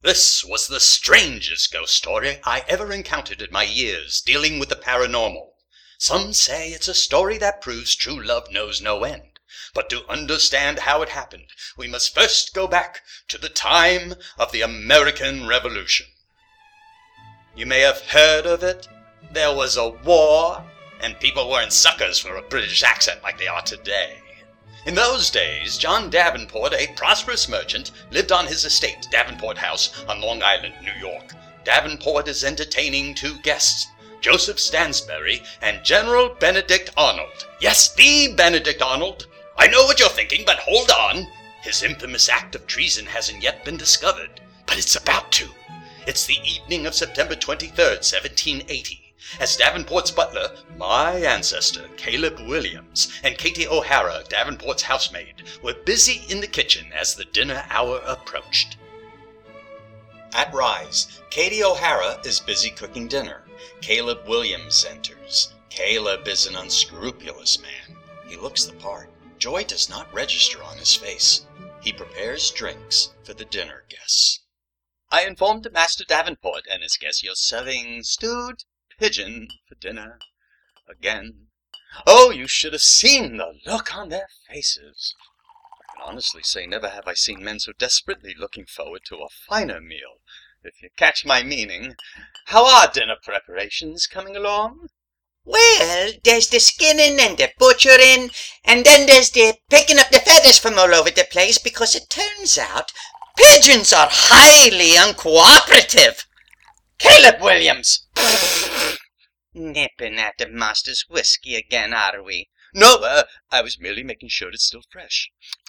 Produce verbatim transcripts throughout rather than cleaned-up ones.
This was the strangest ghost story I ever encountered in my years dealing with the paranormal. Some say it's a story that proves true love knows no end. But to understand how it happened, we must first go back to the time of the American Revolution. You may have heard of it. There was a war, and people weren't suckers for a British accent like they are today. In those days, John Davenport, a prosperous merchant, lived on his estate, Davenport House, on Long Island, New York. Davenport is entertaining two guests, Joseph Stansbury and General Benedict Arnold. Yes, the Benedict Arnold. I know what you're thinking, but hold on. His infamous act of treason hasn't yet been discovered, but it's about to. It's the evening of September twenty-third, seventeen eighty. As Davenport's butler, my ancestor, Caleb Williams, and Katie O'Hara, Davenport's housemaid, were busy in the kitchen as the dinner hour approached. At Rise, Katie O'Hara is busy cooking dinner. Caleb Williams enters. Caleb is an unscrupulous man. He looks the part. Joy does not register on his face. He prepares drinks for the dinner guests. I informed Master Davenport and his guests you're serving stewed pigeon for dinner. Again. Oh, you should have seen the look on their faces. I can honestly say never have I seen men so desperately looking forward to a finer meal, if you catch my meaning. How are dinner preparations coming along? Well, there's the skinning and the butchering, and then there's the picking up the feathers from all over the place, because it turns out pigeons are highly uncooperative. Caleb Williams! Nipping at the master's whiskey again, are we? No, uh, I was merely making sure it's still fresh.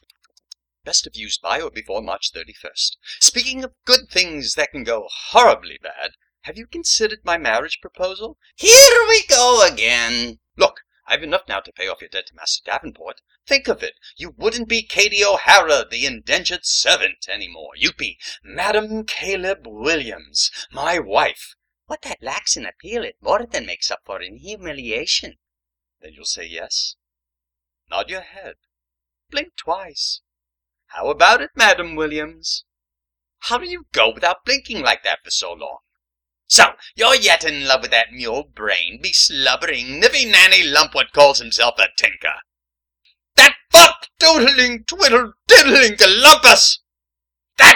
Best of used by or before March thirty-first. Speaking of good things that can go horribly bad, have you considered my marriage proposal? Here we go again. Look, I've enough now to pay off your debt to Master Davenport. Think of it. You wouldn't be Katie O'Hara, the indentured servant, anymore. You'd be Madam Caleb Williams, my wife. What that lacks in appeal, it more than makes up for in humiliation. Then you'll say yes? Nod your head. Blink twice. How about it, Madam Williams? How do you go without blinking like that for so long? So, you're yet in love with that mule brain, be slubbering, nivvy-nanny lump what calls himself a tinker. That fuck-doodling, twiddle-diddling galumpus! That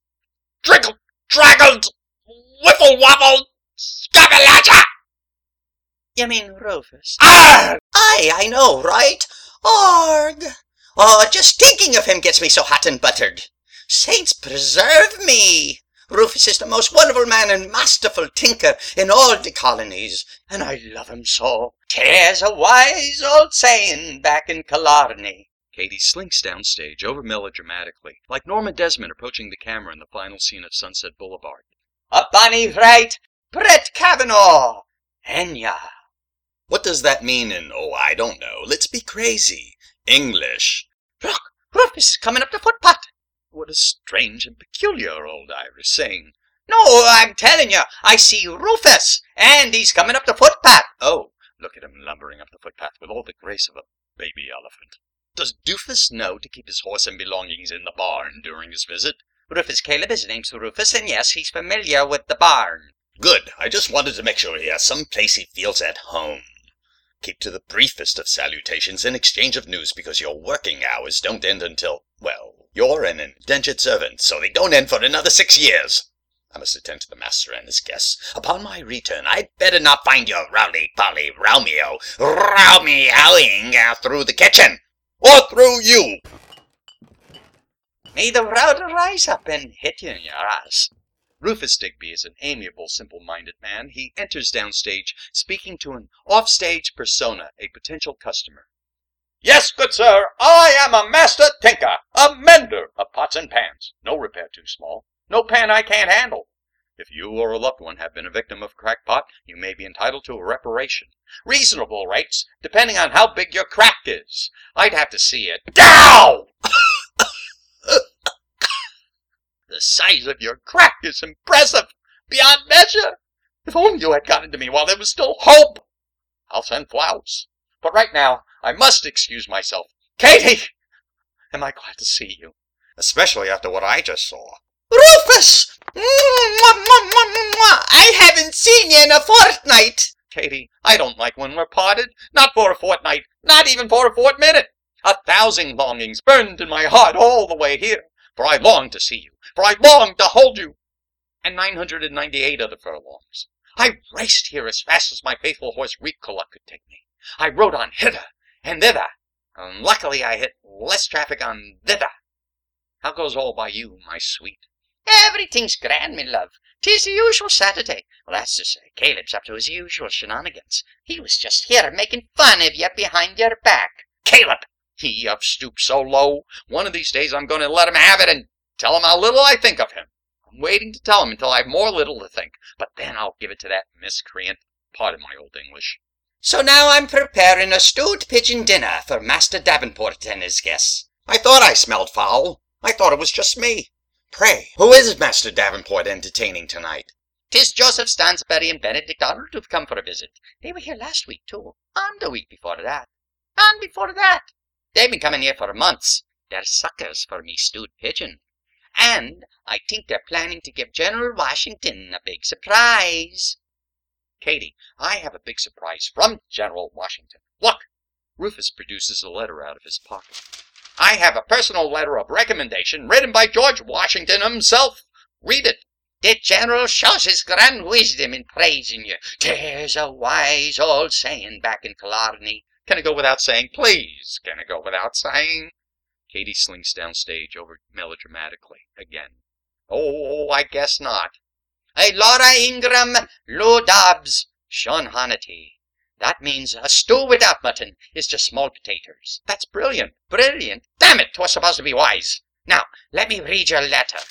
driggle-draggled, wiffle-waffle, scabalacha! You mean Rufus? Arg! Aye, I know, right? Arg! Oh, just thinking of him gets me so hot and buttered. Saints preserve me! Rufus is the most wonderful man and masterful tinker in all the colonies, and I love him so. 'Tis a wise old saying back in Killarney. Katie slinks downstage over melodramatically, like Norma Desmond approaching the camera in the final scene of Sunset Boulevard. A bonny right, Brett Kavanaugh, Enya. What does that mean in, oh, I don't know, let's be crazy, English? Look, Rufus is coming up the footpath. What a strange and peculiar old Irish saying. No, I'm telling you, I see Rufus, and he's coming up the footpath. Oh, look at him lumbering up the footpath with all the grace of a baby elephant. Does Doofus know to keep his horse and belongings in the barn during his visit? Rufus Caleb, his name's Rufus, and yes, he's familiar with the barn. Good, I just wanted to make sure he has some place he feels at home. Keep to the briefest of salutations in exchange of news, because your working hours don't end until, well, you're an indentured servant, so they don't end for another six years. I must attend to the master and his guests. Upon my return, I'd better not find your rowdy-polly Romeo row-meowing through the kitchen, or through you. May the rowder rise up and hit you in your ass. Rufus Digby is an amiable, simple-minded man. He enters downstage, speaking to an offstage persona, a potential customer. Yes, good sir, I am a master tinker, a mender of pots and pans. No repair too small, no pan I can't handle. If you or a loved one have been a victim of crackpot, you may be entitled to a reparation. Reasonable rates, depending on how big your crack is. I'd have to see it. Dow! The size of your crack is impressive, beyond measure. If only you had gotten to me while there was still hope. I'll send flowers. But right now, I must excuse myself. Katie! Am I glad to see you? Especially after what I just saw. Rufus! I haven't seen you in a fortnight. Katie, I don't like when we're parted. Not for a fortnight. Not even for a fortminute. A thousand longings burned in my heart all the way here. For I long to see you. For I long to hold you. And nine hundred and ninety-eight other furlongs. I raced here as fast as my faithful horse Ricola could take me. I rode on hither and thither. And luckily I hit less traffic on thither. How goes all by you, my sweet? Everything's grand, me love. 'Tis the usual Saturday. Well, that's to say, Caleb's up to his usual shenanigans. He was just here making fun of you behind your back. Caleb! He have stooped so low. One of these days I'm going to let him have it and tell him how little I think of him. I'm waiting to tell him until I've more little to think. But then I'll give it to that miscreant. Pardon my old English. So now I'm preparing a stewed pigeon dinner for Master Davenport and his guests. I thought I smelled foul. I thought it was just me. Pray, who is Master Davenport entertaining tonight? 'Tis Joseph Stansbury and Benedict Arnold who've come for a visit. They were here last week, too, and the week before that, and before that. They've been coming here for months. They're suckers for me stewed pigeon. And I think they're planning to give General Washington a big surprise. Katie, I have a big surprise from General Washington. Look! Rufus produces a letter out of his pocket. I have a personal letter of recommendation written by George Washington himself. Read it. The General shows his grand wisdom in praising you. 'Tis a wise old saying back in Killarney. Can it go without saying, please? Can it go without saying? Katie slinks downstage over melodramatically again. Oh, I guess not. Hey, Laura Ingram, Lou Dobbs, Sean Hannity. That means a stew without mutton is just small potatoes. That's brilliant. Brilliant? Damn it, 'twas supposed to be wise. Now, let me read your letter.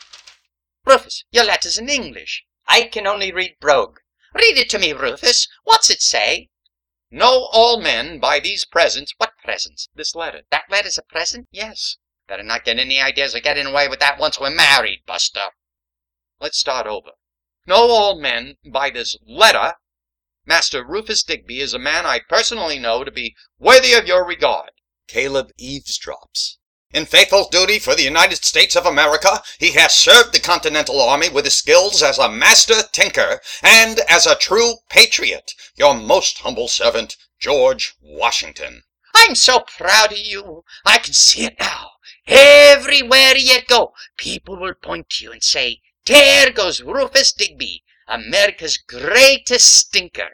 Rufus, your letter's in English. I can only read brogue. Read it to me, Rufus. What's it say? Know all men by these presents. What presents? This letter. That letter's a present? Yes. Better not get any ideas of getting away with that once we're married, Buster. Let's start over. Know all men by this letter. Master Rufus Digby is a man I personally know to be worthy of your regard. Caleb eavesdrops. In faithful duty for the United States of America, he has served the Continental Army with his skills as a master tinker and as a true patriot. Your most humble servant, George Washington. I'm so proud of you. I can see it now. Everywhere you go, people will point to you and say, there goes Rufus Digby, America's greatest stinker.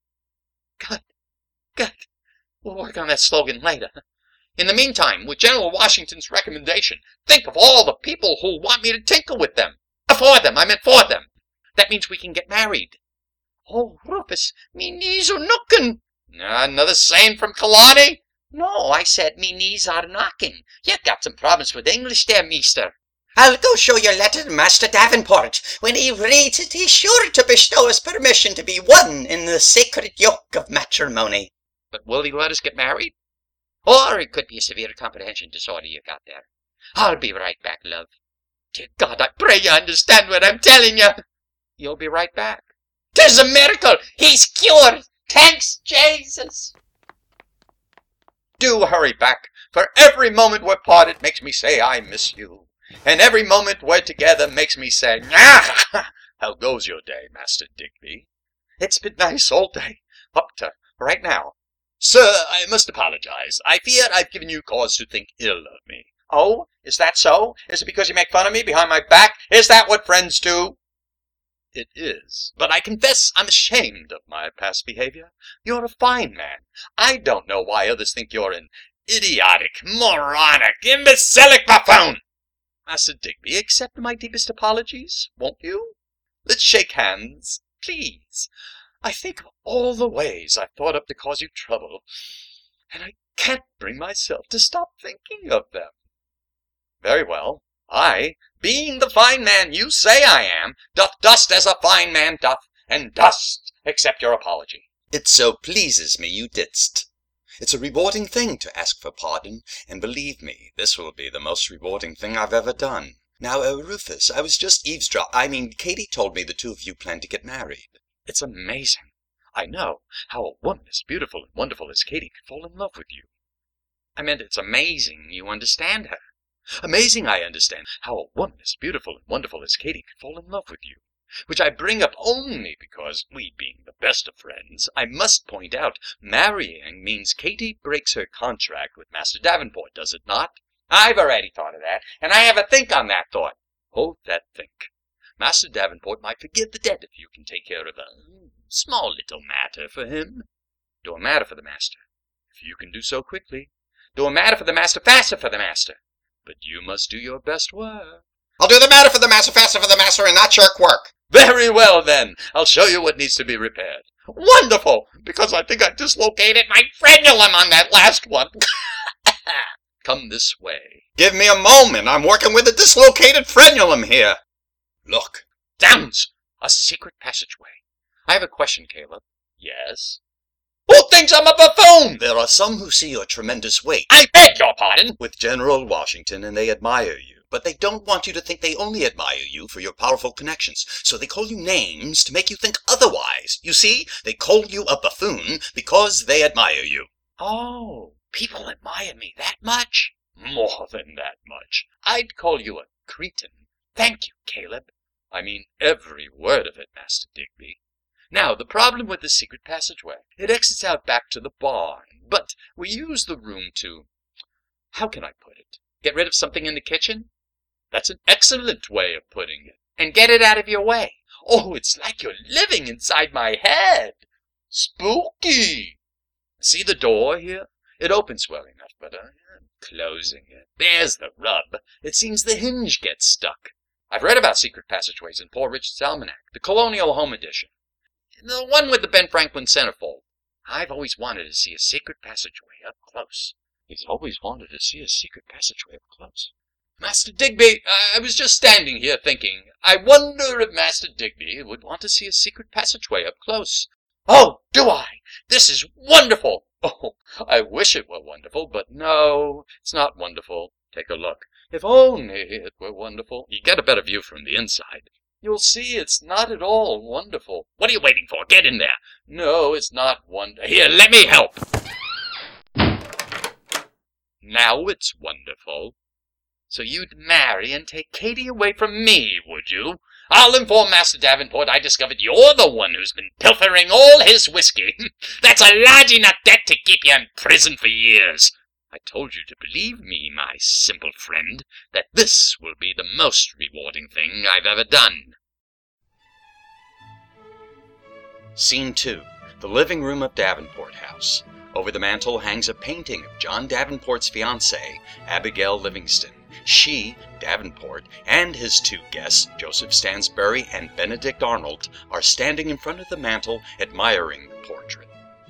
Good, good. We'll work on that slogan later. In the meantime, with General Washington's recommendation, think of all the people who'll want me to tinkle with them. For them, I meant for them. That means we can get married. Oh, Rufus, me knees are knocking. Uh, another saying from Killarney? No, I said me knees are knocking. You got some problems with English there, mister. I'll go show your letter to Master Davenport. When he reads it, he's sure to bestow us permission to be one in the sacred yoke of matrimony. But will he let us get married? Or it could be a severe comprehension disorder you got there. I'll be right back, love. Dear God, I pray you understand what I'm telling you. You'll be right back. 'Tis a miracle. He's cured. Thanks, Jesus. Do hurry back, for every moment we're parted makes me say I miss you. And every moment we're together makes me say, ah! How goes your day, Master Digby? It's been nice all day, up to right now. Sir, I must apologize. I fear I've given you cause to think ill of me. Oh, is that so? Is it because you make fun of me behind my back? Is that what friends do? It is, but I confess I'm ashamed of my past behavior. You're a fine man. I don't know why others think you're an idiotic, moronic, imbecilic buffoon. Master Digby, accept my deepest apologies, won't you? Let's shake hands, please. I think of all the ways I've thought up to cause you trouble, and I can't bring myself to stop thinking of them. Very well. I, being the fine man you say I am, doth dust as a fine man doth, and dust accept your apology. It so pleases me you didst. It's a rewarding thing to ask for pardon, and believe me, this will be the most rewarding thing I've ever done. Now, uh, Rufus, I was just eavesdrop. I mean, Katie told me the two of you plan to get married. It's amazing. I know how a woman as beautiful and wonderful as Katie could fall in love with you. I meant it's amazing you understand her. Amazing, I understand, how a woman as beautiful and wonderful as Katie could fall in love with you. Which I bring up only because, we being the best of friends, I must point out, marrying means Katie breaks her contract with Master Davenport, does it not? I've already thought of that, and I have a think on that thought. Hold that think. Master Davenport might forgive the debt if you can take care of a small little matter for him. Do a matter for the master, if you can do so quickly. Do a matter for the master faster for the master. But you must do your best work. I'll do the matter for the master faster for the master and not shirk work. Very well, then. I'll show you what needs to be repaired. Wonderful! Because I think I dislocated my frenulum on that last one. Come this way. Give me a moment. I'm working with a dislocated frenulum here. Look. Downs! A secret passageway. I have a question, Caleb. Yes? Who thinks I'm a buffoon? There are some who see your tremendous weight. I beg your pardon. With General Washington, and they admire you. But they don't want you to think they only admire you for your powerful connections, so they call you names to make you think otherwise. You see, they call you a buffoon because they admire you. Oh, people admire me that much? More than that much. I'd call you a cretin. Thank you, Caleb. I mean every word of it, Master Digby. Now, the problem with the secret passageway. It exits out back to the barn, but we use the room to... How can I put it? Get rid of something in the kitchen? That's an excellent way of putting it. And get it out of your way. Oh, it's like you're living inside my head. Spooky. See the door here? It opens well enough, but I'm closing it. There's the rub. It seems the hinge gets stuck. I've read about secret passageways in Poor Richard's Almanac, the Colonial Home Edition. The one with the Ben Franklin centerfold. I've always wanted to see a secret passageway up close. He's always wanted to see a secret passageway up close. Master Digby, I was just standing here thinking, I wonder if Master Digby would want to see a secret passageway up close. Oh, do I? This is wonderful! Oh, I wish it were wonderful, but no, it's not wonderful. Take a look. If only it were wonderful. You get a better view from the inside. You'll see it's not at all wonderful. What are you waiting for? Get in there. No, it's not wonderful. Here, let me help. Now it's wonderful. So you'd marry and take Katie away from me, would you? I'll inform Master Davenport I discovered you're the one who's been pilfering all his whiskey. That's a large enough debt to keep you in prison for years. I told you to believe me, my simple friend, that this will be the most rewarding thing I've ever done. Scene two. The living room of Davenport House. Over the mantel hangs a painting of John Davenport's fiancée, Abigail Livingston. She, Davenport, and his two guests, Joseph Stansbury and Benedict Arnold, are standing in front of the mantel admiring the portrait.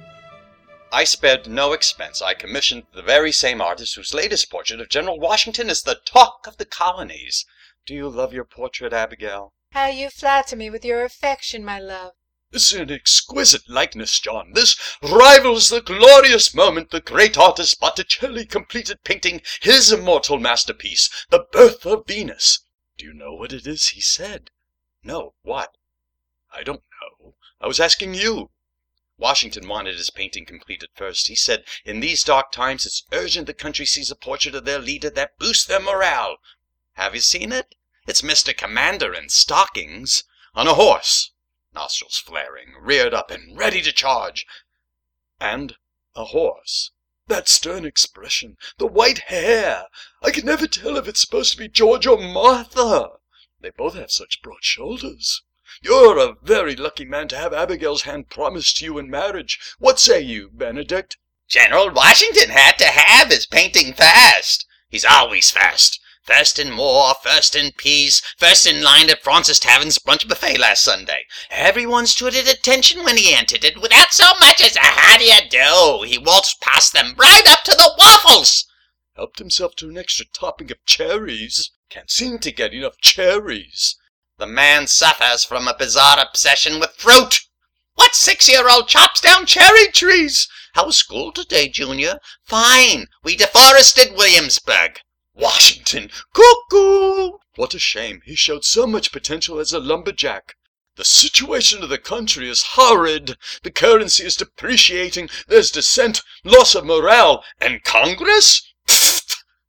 I spared no expense. I commissioned the very same artist whose latest portrait of General Washington is the talk of the colonies. Do you love your portrait, Abigail? How you flatter me with your affection, my love. It's an exquisite likeness, John. This rivals the glorious moment the great artist Botticelli completed painting his immortal masterpiece, The Birth of Venus. Do you know what it is he said? No, what? I don't know. I was asking you. Washington wanted his painting completed first. He said, in these dark times, it's urgent the country sees a portrait of their leader that boosts their morale. Have you seen it? It's Mister Commander in stockings, on a horse, nostrils flaring, reared up and ready to charge. And a horse. That stern expression, the white hair. I can never tell if it's supposed to be George or Martha. They both have such broad shoulders. You're a very lucky man to have Abigail's hand promised to you in marriage. What say you, Benedict? General Washington had to have his painting fast. He's always fast. First in war, first in peace, first in line at Francis Tavern's brunch buffet last Sunday. Everyone stood at attention when he entered it without so much as a how do you do. He waltzed past them right up to the waffles. Helped himself to an extra topping of cherries. Can't seem to get enough cherries. The man suffers from a bizarre obsession with fruit. What six-year-old chops down cherry trees? How was school today, Junior? Fine. We deforested Williamsburg. Washington, cuckoo! What a shame. He showed so much potential as a lumberjack. The situation of the country is horrid. The currency is depreciating. There's dissent, loss of morale. And Congress? Pfft!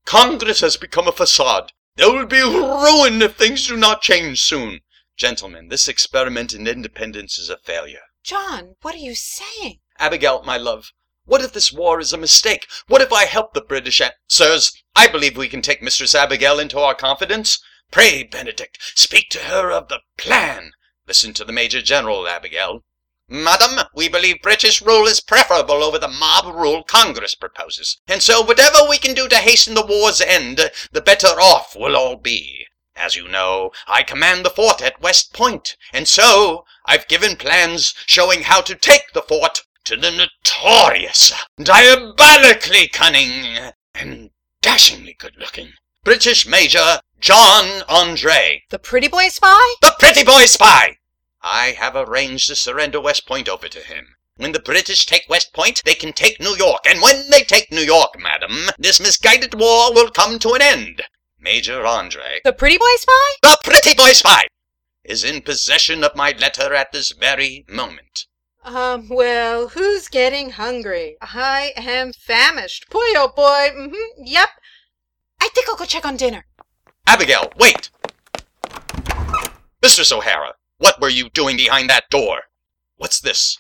Congress has become a facade. There will be ruin if things do not change soon. Gentlemen, this experiment in independence is a failure. John, what are you saying? Abigail, my love, what if this war is a mistake? What if I help the British and... Sirs, I believe we can take Mistress Abigail into our confidence. Pray, Benedict, speak to her of the plan. Listen to the Major General, Abigail. Madam, we believe British rule is preferable over the mob rule Congress proposes, and so whatever we can do to hasten the war's end, the better off we'll all be. As you know, I command the fort at West Point, and so I've given plans showing how to take the fort to the notorious, diabolically cunning, and dashingly good-looking British Major John Andre. The pretty boy spy? The pretty boy spy! I have arranged to surrender West Point over to him. When the British take West Point, they can take New York, and when they take New York, madam, this misguided war will come to an end. Major Andre, The pretty boy spy? the pretty boy spy, is in possession of my letter at this very moment. Um, well, who's getting hungry? I am famished. Boy, oh boy. Mm-hmm. Yep. I think I'll go check on dinner. Abigail, wait! Mistress O'Hara, what were you doing behind that door? What's this?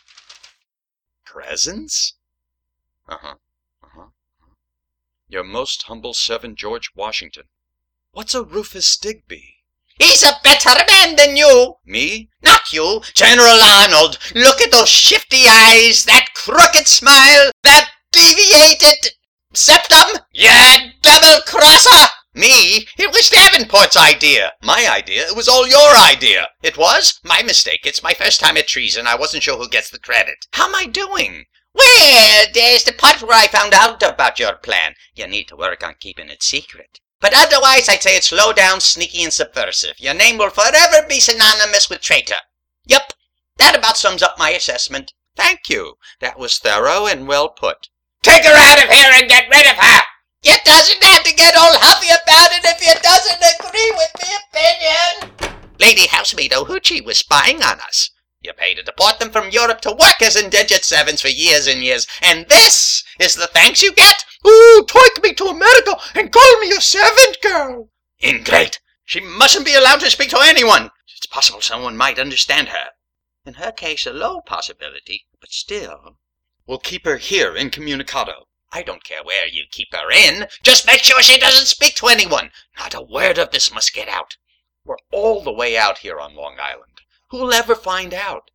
Presents? Uh-huh, uh-huh. Your most humble servant, George Washington. What's a Rufus Digby? He's a better man than you. Me? Not you, General Arnold. Look at those shifty eyes, that crooked smile, that deviated septum. You double-crosser. Me? It was Davenport's idea. My idea? It was all your idea. It was? My mistake. It's my first time at treason. I wasn't sure who gets the credit. How am I doing? Well, there's the part where I found out about your plan. You need to work on keeping it secret. But otherwise, I'd say it's low down, sneaky, and subversive. Your name will forever be synonymous with traitor. Yup, that about sums up my assessment. Thank you. That was thorough and well put. Take her out of here and get rid of her! You doesn't have to get all huffy about it if you doesn't agree with the opinion. Lady Housemaid Ohuchi was spying on us. You paid to deport them from Europe to work as indigent servants for years and years, and this is the thanks you get? Ooh, take me to America and call me a servant girl. Ingrate! She mustn't be allowed to speak to anyone. It's possible someone might understand her. In her case, a low possibility, but still. We'll keep her here incommunicado. I don't care where you keep her in. Just make sure she doesn't speak to anyone. Not a word of this must get out. We're all the way out here on Long Island. Who'll ever find out?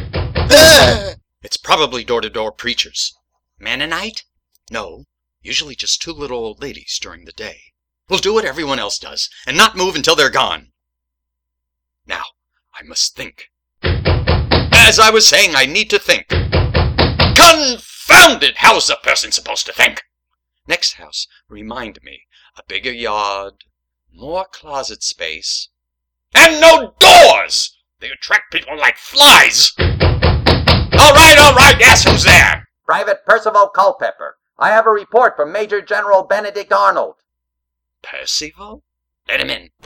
It's probably door-to-door preachers. Mennonite? No, usually just two little old ladies during the day. We'll do what everyone else does, and not move until they're gone. Now, I must think. As I was saying, I need to think. Confound it! How's a person supposed to think? Next house, remind me. A bigger yard, more closet space, and no doors! They attract people like flies! All right, all right, guess who's there? Private Percival Culpepper. I have a report from Major General Benedict Arnold. Percival? Let him in.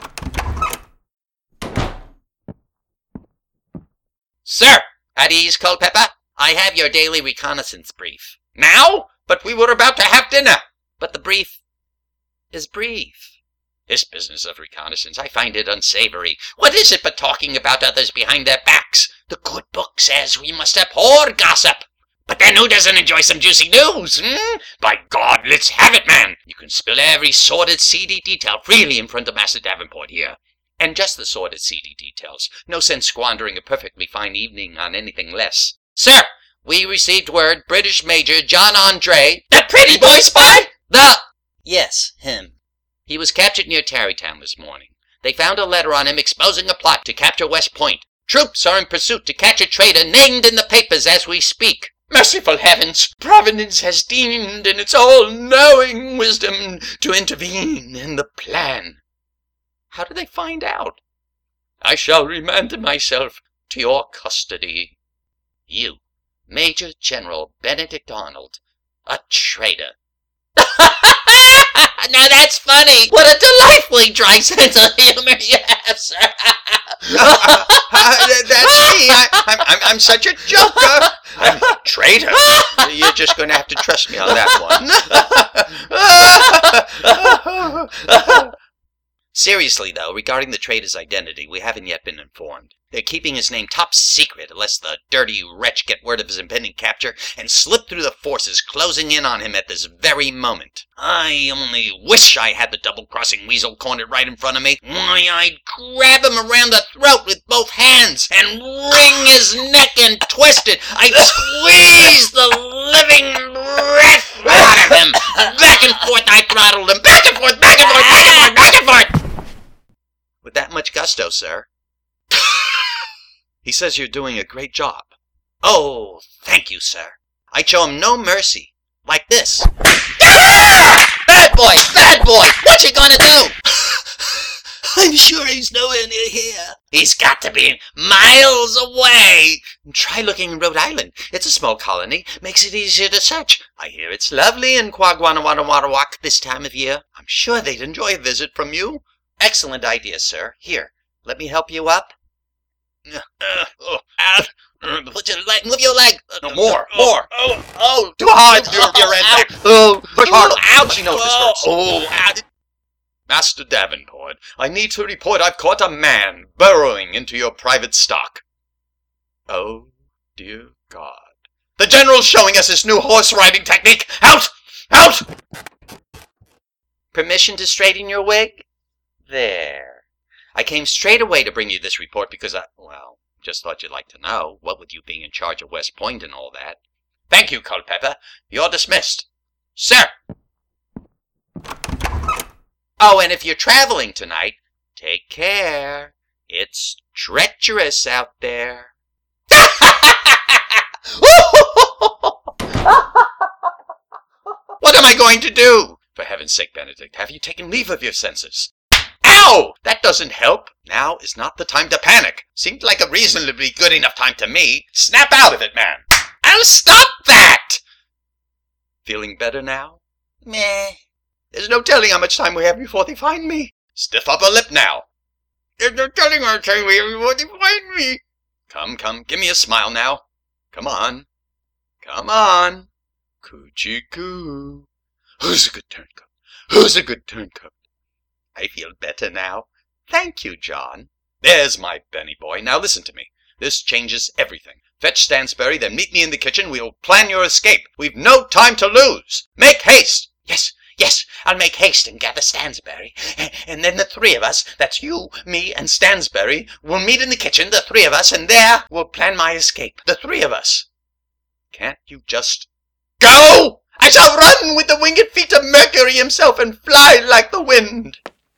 Sir, at ease, Culpepper. I have your daily reconnaissance brief. Now? But we were about to have dinner. But the brief is brief. This business of reconnaissance, I find it unsavory. What is it but talking about others behind their backs? The good book says we must abhor gossip. But then who doesn't enjoy some juicy news, hmm? By God, let's have it, man! You can spill every sordid, seedy detail freely in front of Master Davenport here. And just the sordid, seedy details. No sense squandering a perfectly fine evening on anything less. Sir, we received word British Major John Andre... That pretty boy spy? The... Yes, him. He was captured near Tarrytown this morning. They found a letter on him exposing a plot to capture West Point. Troops are in pursuit to catch a traitor named in the papers as we speak. Merciful heavens! Providence has deemed in its all-knowing wisdom to intervene in the plan. How did they find out? I shall remand myself to your custody. You, Major General Benedict Arnold, a traitor. Now that's funny. What a delightfully dry sense of humor you have, sir. uh, uh, that's me. I, I'm, I'm, I'm such a joker. I'm a traitor. You're just going to have to trust me on that one. Seriously, though, regarding the traitor's identity, we haven't yet been informed. They're keeping his name top secret, lest the dirty wretch get word of his impending capture and slip through the forces closing in on him at this very moment. I only wish I had the double-crossing weasel cornered right in front of me. Why, I'd grab him around the throat with both hands and wring his neck and twist it. I'd squeeze the living breath out of him. Back and forth I throttled him. Back and forth, back and forth, back and forth, back and forth. With that much gusto, sir. He says you're doing a great job. Oh, thank you, sir. I'd show him no mercy. Like this. Bad boy! Bad boy! What you gonna do? I'm sure he's nowhere near here. He's got to be miles away. Try looking in Rhode Island. It's a small colony. Makes it easier to search. I hear it's lovely in Quaguanawanawak this time of year. I'm sure they'd enjoy a visit from you. Excellent idea, sir. Here, let me help you up. Uh, uh, oh, uh, put your leg, move your leg. No, more, oh, more. Oh, oh, Too hard. Your, your end back. Oh, push harder. Ouch. She knows this Oh, hurts. oh, ah. Master Davenport, I need to report I've caught a man burrowing into your private stock. Oh, dear God. The General's showing us his new horse riding technique. Out! Out! Permission to straighten your wig? There. I came straight away to bring you this report because I, well, just thought you'd like to know, what with you being in charge of West Point and all that. Thank you, Culpepper. You're dismissed. Sir! Oh, and if you're traveling tonight, take care. It's treacherous out there. What am I going to do? For heaven's sake, Benedict, have you taken leave of your senses? Ow! That doesn't help. Now is not the time to panic. Seemed like a reasonably good enough time to me. Snap out of it, man. I'll stop that! Feeling better now? Meh. There's no telling how much time we have before they find me. Stiff upper lip now. There's no telling how much time we have before they find me. Come, come, give me a smile now. Come on. Come on. Coochie coo. Who's a good turncoat? Who's a good turncoat? I feel better now. Thank you, John. There's my Benny boy. Now listen to me. This changes everything. Fetch Stansbury, then meet me in the kitchen. We'll plan your escape. We've no time to lose. Make haste. Yes, yes, I'll make haste and gather Stansbury. And then the three of us, that's you, me, and Stansbury, will meet in the kitchen, the three of us, and there we'll plan my escape. The three of us. Can't you just go? I shall run with the winged feet of Mercury himself and fly like the wind.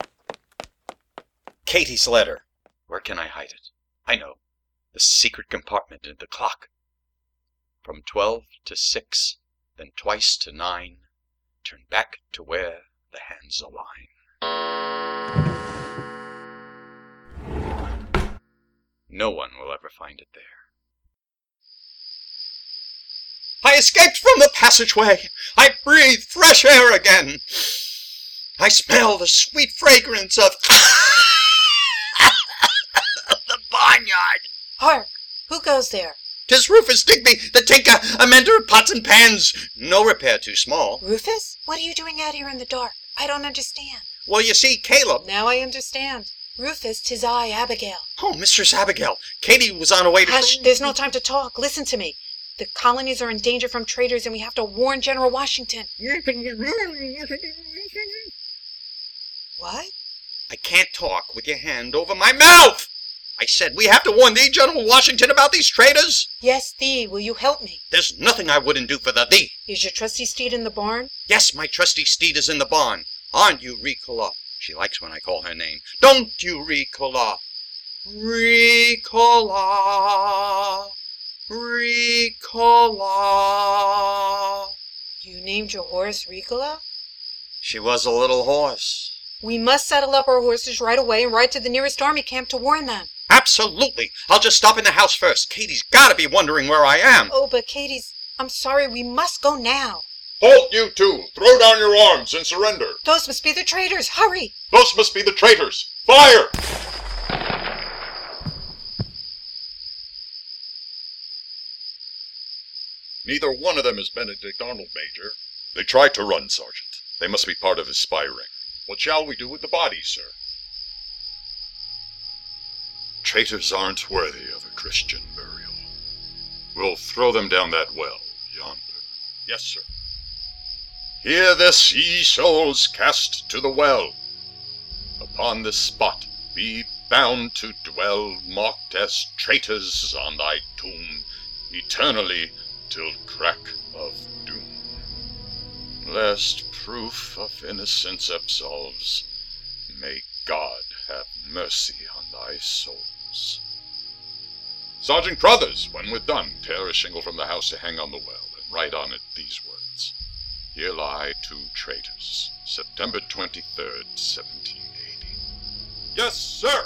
Katie's letter. Where can I hide it? I know. The secret compartment in the clock. From twelve to six, then twice to nine. Turn back to where the hands align. No one will ever find it there. I escaped from the passageway. I breathe fresh air again. I smell the sweet fragrance of the barnyard. Hark! Who goes there? 'Tis Rufus Digby, the tinker, a mender of pots and pans. No repair too small. Rufus? What are you doing out here in the dark? I don't understand. Well, you see, Caleb... Now I understand. Rufus, 'tis I, Abigail. Oh, Mistress Abigail, Katie was on her way to... Hush, there's no time to talk. Listen to me. The colonies are in danger from traitors, and we have to warn General Washington. What? I can't talk with your hand over my mouth! I said we have to warn thee, General Washington, about these traitors. Yes, thee. Will you help me? There's nothing I wouldn't do for the thee. Is your trusty steed in the barn? Yes, my trusty steed is in the barn. Aren't you, Ricola? She likes when I call her name. Don't you, Ricola? Ricola. Ricola. You named your horse Ricola? She was a little horse. We must saddle up our horses right away and ride to the nearest army camp to warn them. Absolutely. I'll just stop in the house first. Katie's gotta be wondering where I am. Oh, but Katie's... I'm sorry, we must go now. Halt, you two! Throw down your arms and surrender! Those must be the traitors! Hurry! Those must be the traitors! Fire! Neither one of them is Benedict Arnold, Major. They tried to run, Sergeant. They must be part of his spy ring. What shall we do with the bodies, sir? Traitors aren't worthy of a Christian burial. We'll throw them down that well yonder. Yes, sir. Hear this, ye souls cast to the well. Upon this spot be bound to dwell, marked as traitors on thy tomb, eternally till crack of doom. Lest proof of innocence absolves, may God have mercy on thy souls. Sergeant Crothers, when we're done, tear a shingle from the house to hang on the well, and write on it these words. Here lie two traitors, September twenty-third, seventeen eighty. Yes, sir!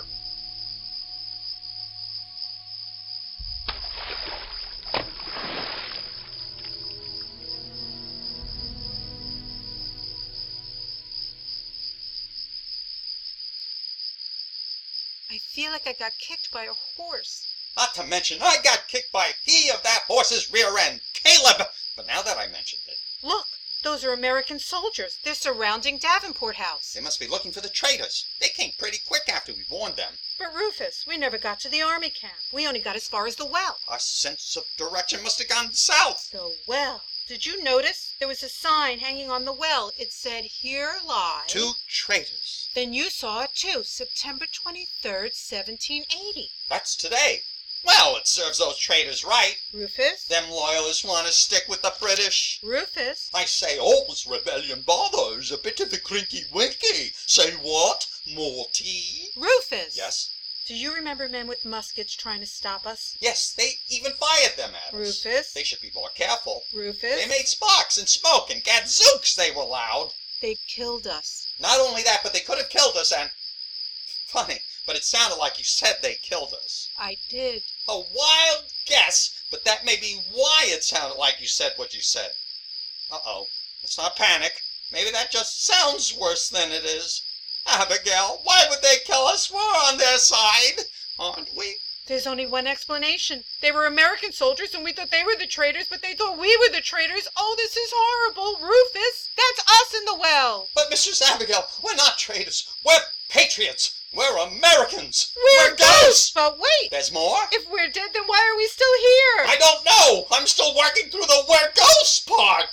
I feel like I got kicked by a horse. Not to mention, I got kicked by he of that horse's rear end, Caleb! But now that I mentioned it... Look, those are American soldiers. They're surrounding Davenport House. They must be looking for the traitors. They came pretty quick after we warned them. But Rufus, we never got to the army camp. We only got as far as the well. Our sense of direction must have gone south. The well. Did you notice? There was a sign hanging on the well. It said, here lie... Two traitors. Then you saw it too, September twenty-third, seventeen eighty. That's today. Well, it serves those traitors right. Rufus? Them loyalists want to stick with the British. Rufus? I say, oh, this rebellion bother's a bit of a crinky-winky. Say what? More tea? Rufus! Yes? Do you remember men with muskets trying to stop us? Yes, they even fired them at us. Rufus? They should be more careful. Rufus? They made sparks and smoke, and gadzooks they were loud. They killed us. Not only that, but they could have killed us, and... Funny, but it sounded like you said they killed us. I did. A wild guess, but that may be why it sounded like you said what you said. Uh-oh. Let's not panic. Maybe that just sounds worse than it is. Abigail, why would they kill us? We're on their side, aren't we? There's only one explanation. They were American soldiers and we thought they were the traitors, but they thought we were the traitors. Oh, this is horrible. Rufus, that's us in the well. But, Mistress Abigail, we're not traitors. We're patriots. We're Americans. We're, we're ghosts. But wait. There's more? If we're dead, then why are we still here? I don't know. I'm still working through the we're ghosts part.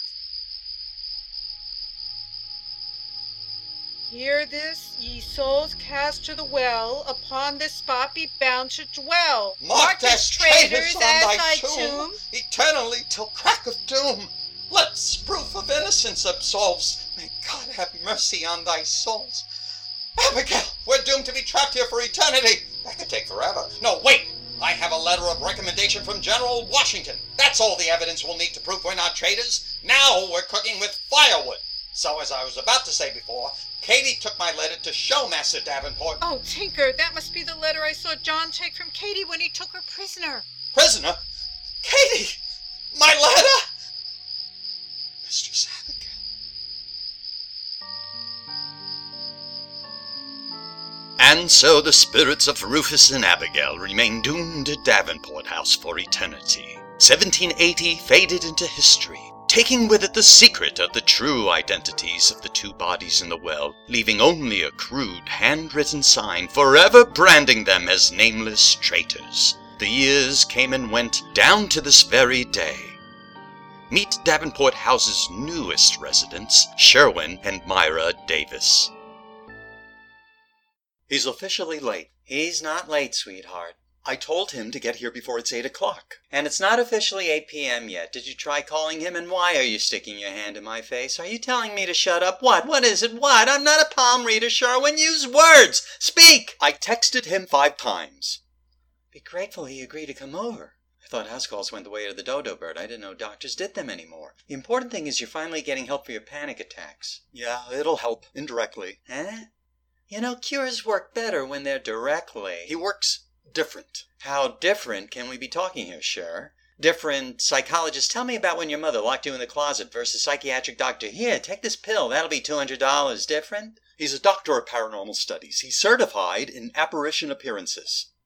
Hear this, ye souls cast to the well, upon this spot be bound to dwell. Marked as traitors on as thy tomb, eternally till crack of doom. Let's proof of innocence absolves. May God have mercy on thy souls. Abigail, we're doomed to be trapped here for eternity. That could take forever. No, wait. I have a letter of recommendation from General Washington. That's all the evidence we'll need to prove we're not traitors. Now we're cooking with firewood. So as I was about to say before, Katie took my letter to show Master Davenport. Oh, Tinker, that must be the letter I saw John take from Katie when he took her prisoner. Prisoner? Katie! My letter! Mistress Abigail. And so the spirits of Rufus and Abigail remain doomed at Davenport House for eternity. seventeen eighty faded into history, taking with it the secret of the true identities of the two bodies in the well, leaving only a crude, handwritten sign forever branding them as nameless traitors. The years came and went, down to this very day. Meet Davenport House's newest residents, Sherwin and Myra Davis. He's officially late. He's not late, sweetheart. I told him to get here before it's eight o'clock. And it's not officially eight p.m. yet. Did you try calling him? And why are you sticking your hand in my face? Are you telling me to shut up? What? What is it? What? I'm not a palm reader, Sherwin. Use words. Speak! I texted him five times. Be grateful he agreed to come over. I thought house calls went the way of the dodo bird. I didn't know doctors did them anymore. The important thing is you're finally getting help for your panic attacks. Yeah, it'll help, indirectly. Eh? You know, cures work better when they're directly. He works different. How different can we be talking here, Cher? Different psychologists. Tell me about when your mother locked you in the closet versus psychiatric doctor. Here, take this pill. That'll be two hundred dollars. Different? He's a doctor of paranormal studies. He's certified in apparition appearances.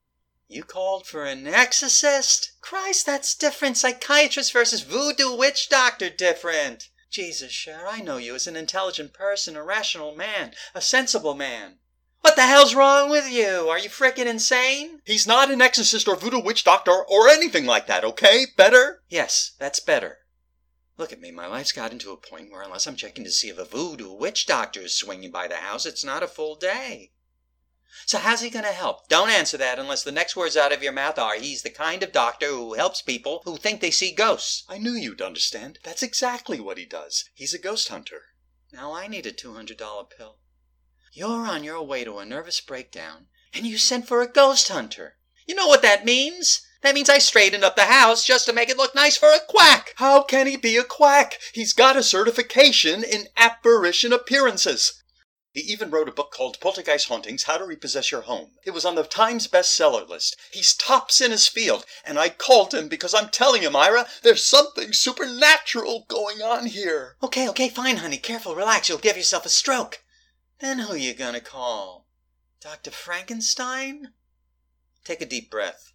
You called for an exorcist? Christ, that's different. Psychiatrist versus voodoo witch doctor different. Jesus, Cher, I know you as an intelligent person, a rational man, a sensible man. What the hell's wrong with you? Are you frickin' insane? He's not an exorcist or voodoo witch doctor or anything like that, okay? Better? Yes, that's better. Look at me, my life's gotten to a point where unless I'm checking to see if a voodoo witch doctor is swinging by the house, it's not a full day. So how's he gonna help? Don't answer that unless the next words out of your mouth are, he's the kind of doctor who helps people who think they see ghosts. I knew you'd understand. That's exactly what he does. He's a ghost hunter. Now I need a two hundred dollar pill. You're on your way to a nervous breakdown, and you sent for a ghost hunter. You know what that means? That means I straightened up the house just to make it look nice for a quack. How can he be a quack? He's got a certification in apparition appearances. He even wrote a book called Poltergeist Hauntings, How to Repossess Your Home. It was on the Times bestseller list. He's tops in his field, and I called him because I'm telling you, Myra, there's something supernatural going on here. Okay, okay, fine, honey. Careful, relax. You'll give yourself a stroke. Then who you gonna call? Doctor Frankenstein? Take a deep breath.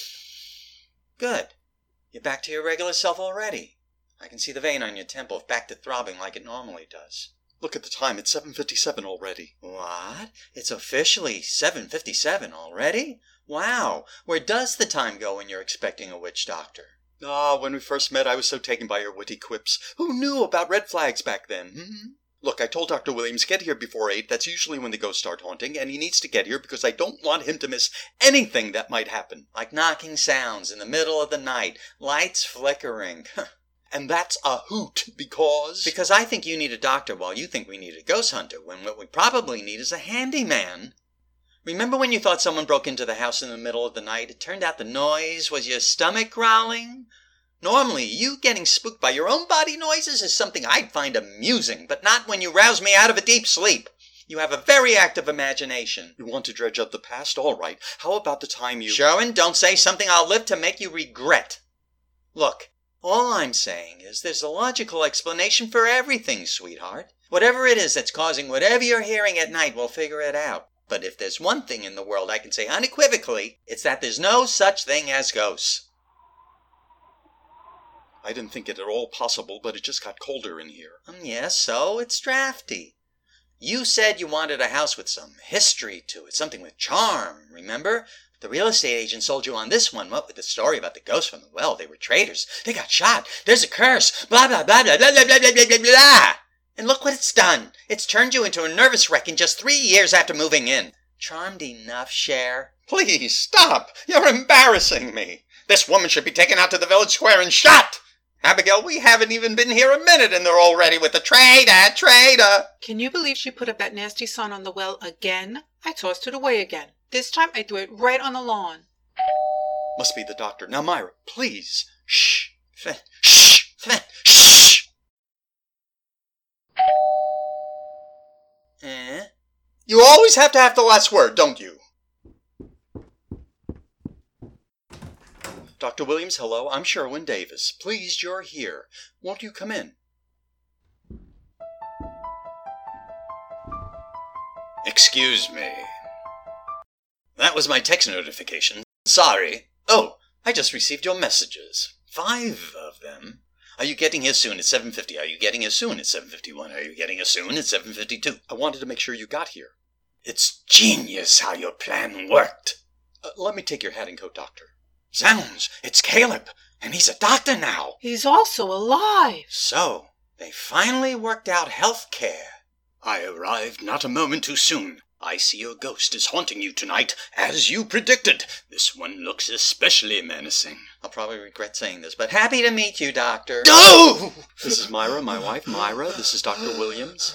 Good. You're back to your regular self already. I can see the vein on your temple back to throbbing like it normally does. Look at the time. It's seven fifty-seven already. What? It's officially seven fifty-seven already? Wow. Where does the time go when you're expecting a witch doctor? Ah, when we first met, I was so taken by your witty quips. Who knew about red flags back then? Hmm? Look, I told Doctor Williams, get here before eight. That's usually when the ghosts start haunting, and he needs to get here because I don't want him to miss anything that might happen. Like knocking sounds in the middle of the night, lights flickering. And that's a hoot, because... Because I think you need a doctor while you think we need a ghost hunter, when what we probably need is a handyman. Remember when you thought someone broke into the house in the middle of the night? It turned out the noise was your stomach growling? Normally, you getting spooked by your own body noises is something I'd find amusing, but not when you rouse me out of a deep sleep. You have a very active imagination. You want to dredge up the past? All right. How about the time you... Sherwin, don't say something I'll live to make you regret. Look, all I'm saying is there's a logical explanation for everything, sweetheart. Whatever it is that's causing whatever you're hearing at night, we'll figure it out. But if there's one thing in the world I can say unequivocally, it's that there's no such thing as ghosts. I didn't think it at all possible, but it just got colder in here. Um, yes, so it's drafty. You said you wanted a house with some history to it, something with charm, remember? The real estate agent sold you on this one, what with the story about the ghost from the well. They were traitors. They got shot. There's a curse. Blah, blah, blah, blah, blah, blah, blah, blah, blah, blah. And look what it's done. It's turned you into a nervous wreck in just three years after moving in. Charmed enough, Cher? Please, stop. You're embarrassing me. This woman should be taken out to the village square and shot. Abigail, we haven't even been here a minute and they're already with the traitor, traitor. Can you believe she put up that nasty sign on the well again? I tossed it away again. This time I threw it right on the lawn. Must be the doctor. Now, Myra, please. Shh. Shh. Shh. Eh? You always have to have the last word, don't you? Doctor Williams, hello. I'm Sherwin Davis. Pleased you're here. Won't you come in? Excuse me. That was my text notification. Sorry. Oh, I just received your messages. Five of them. Are you getting here soon at seven fifty? Are you getting here soon at seven fifty-one? Are you getting here soon at seven fifty-two? I wanted to make sure you got here. It's genius how your plan worked. Uh, let me take your hat and coat, Doctor. Zounds, it's Caleb, and he's a doctor now. He's also alive. So, they finally worked out health care. I arrived not a moment too soon. I see your ghost is haunting you tonight, as you predicted. This one looks especially menacing. I'll probably regret saying this, but happy to meet you, Doctor. Oh! This is Myra, my wife, Myra. This is Doctor Williams.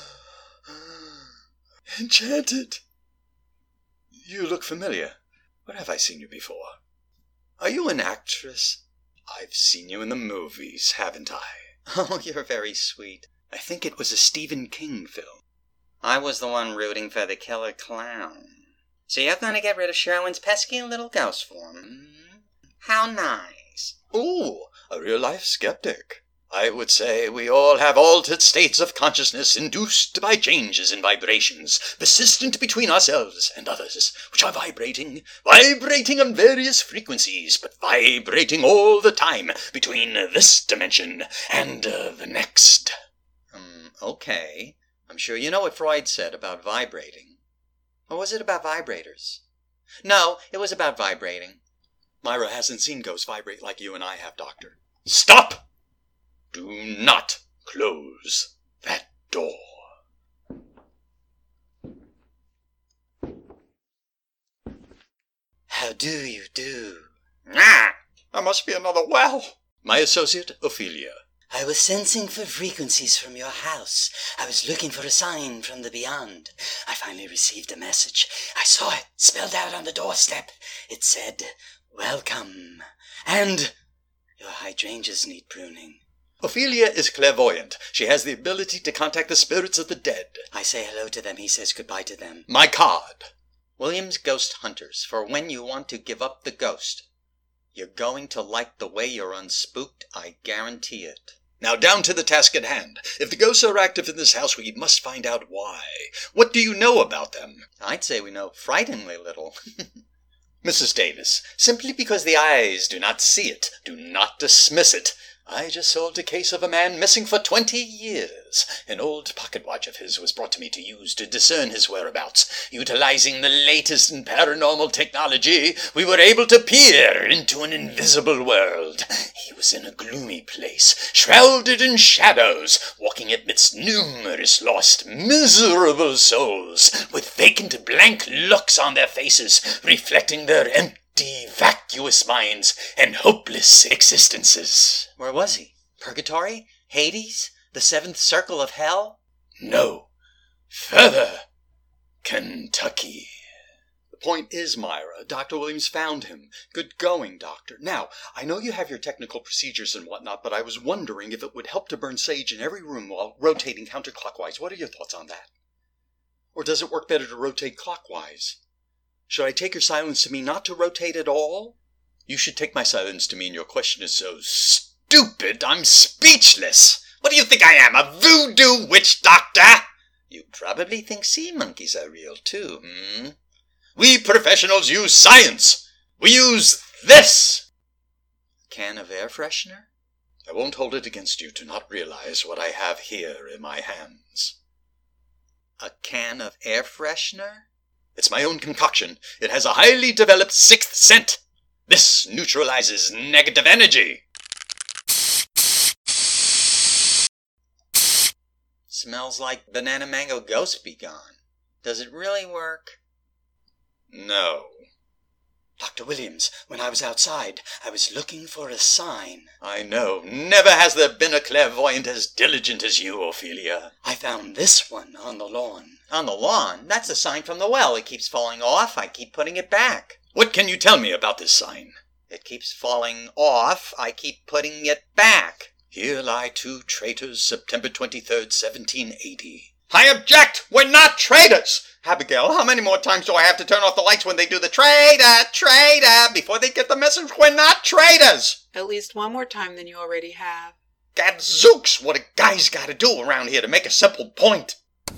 Enchanted. You look familiar. Where have I seen you before? Are you an actress? I've seen you in the movies, haven't I? Oh, you're very sweet. I think it was a Stephen King film. I was the one rooting for the killer clown. So you're going to get rid of Sherwin's pesky little ghost form? How nice. Ooh, a real-life skeptic. I would say we all have altered states of consciousness induced by changes in vibrations, persistent between ourselves and others, which are vibrating, vibrating on various frequencies, but vibrating all the time between this dimension and uh, the next. Um, okay. I'm sure you know what Freud said about vibrating. Or was it about vibrators? No, it was about vibrating. Myra hasn't seen ghosts vibrate like you and I have, Doctor. Stop! Do not close that door. How do you do? Ah, there must be another well. My associate, Ophelia. I was sensing for frequencies from your house. I was looking for a sign from the beyond. I finally received a message. I saw it spelled out on the doorstep. It said, "Welcome." And your hydrangeas need pruning. Ophelia is clairvoyant. She has the ability to contact the spirits of the dead. I say hello to them. He says goodbye to them. My card. Williams Ghost Hunters, for when you want to give up the ghost. You're going to like the way you're unspooked, I guarantee it. Now down to the task at hand. If the ghosts are active in this house, we must find out why. What do you know about them? I'd say we know frighteningly little. Missus Davis, simply because the eyes do not see it, do not dismiss it. I just solved a case of a man missing for twenty years. An old pocket watch of his was brought to me to use to discern his whereabouts. Utilizing the latest in paranormal technology, we were able to peer into an invisible world. He was in a gloomy place, shrouded in shadows, walking amidst numerous lost, miserable souls, with vacant, blank looks on their faces, reflecting their empty, vacuous minds and hopeless existences. Where was he? Purgatory? Hades? The seventh circle of hell? No. Further. Kentucky. The point is, Myra, Doctor Williams found him. Good going, Doctor. Now, I know you have your technical procedures and whatnot, but I was wondering if it would help to burn sage in every room while rotating counterclockwise. What are your thoughts on that? Or does it work better to rotate clockwise? Should I take your silence to mean not to rotate at all? You should take my silence to mean your question is so stupid, I'm speechless. What do you think I am, a voodoo witch doctor? You probably think sea monkeys are real, too, hmm? We professionals use science. We use this. A can of air freshener? I won't hold it against you to not realize what I have here in my hands. A can of air freshener? It's my own concoction. It has a highly developed sixth scent. This neutralizes negative energy. Smells like banana mango ghost be gone. Does it really work? No. Doctor Williams, when I was outside, I was looking for a sign. I know. Never has there been a clairvoyant as diligent as you, Ophelia. I found this one on the lawn. On the lawn? That's a sign from the well. It keeps falling off. I keep putting it back. What can you tell me about this sign? It keeps falling off. I keep putting it back. Here lie two traitors, September twenty-third, seventeen eighty. I object! We're not traitors! Abigail, how many more times do I have to turn off the lights when they do the traitor, traitor, before they get the message we're not traitors? At least one more time than you already have. Gadzooks, what a guy's gotta do around here to make a simple point.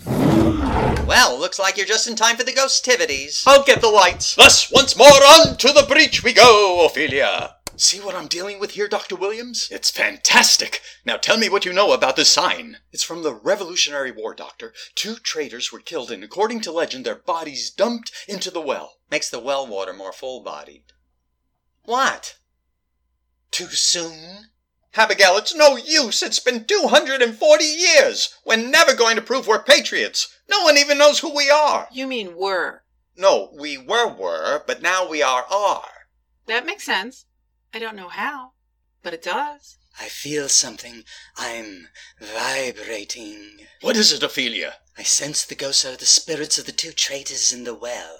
Well, looks like you're just in time for the ghostivities. I'll get the lights. Thus, once more on to the breach we go, Ophelia. See what I'm dealing with here, Doctor Williams? It's fantastic. Now tell me what you know about this sign. It's from the Revolutionary War, Doctor. Two traitors were killed and, according to legend, their bodies dumped into the well. Makes the well water more full-bodied. What? Too soon? Abigail, it's no use. It's been two hundred forty years. We're never going to prove we're patriots. No one even knows who we are. You mean were. No, we were were, but now we are are. That makes sense. I don't know how, but it does. I feel something. I'm vibrating. What is it, Ophelia? I sense the ghosts are the spirits of the two traitors in the well.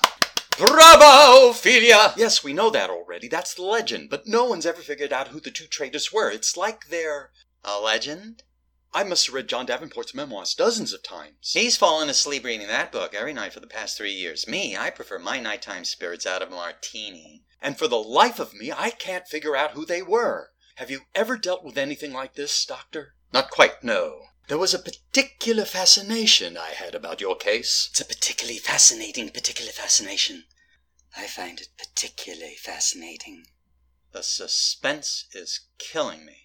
Bravo, Ophelia! Yes, we know that already. That's the legend, but no one's ever figured out who the two traitors were. It's like they're... A legend? I must have read John Davenport's memoirs dozens of times. He's fallen asleep reading that book every night for the past three years. Me, I prefer my nighttime spirits out of a martini. And for the life of me, I can't figure out who they were. Have you ever dealt with anything like this, Doctor? Not quite, no. There was a particular fascination I had about your case. It's a particularly fascinating, particular fascination. I find it particularly fascinating. The suspense is killing me.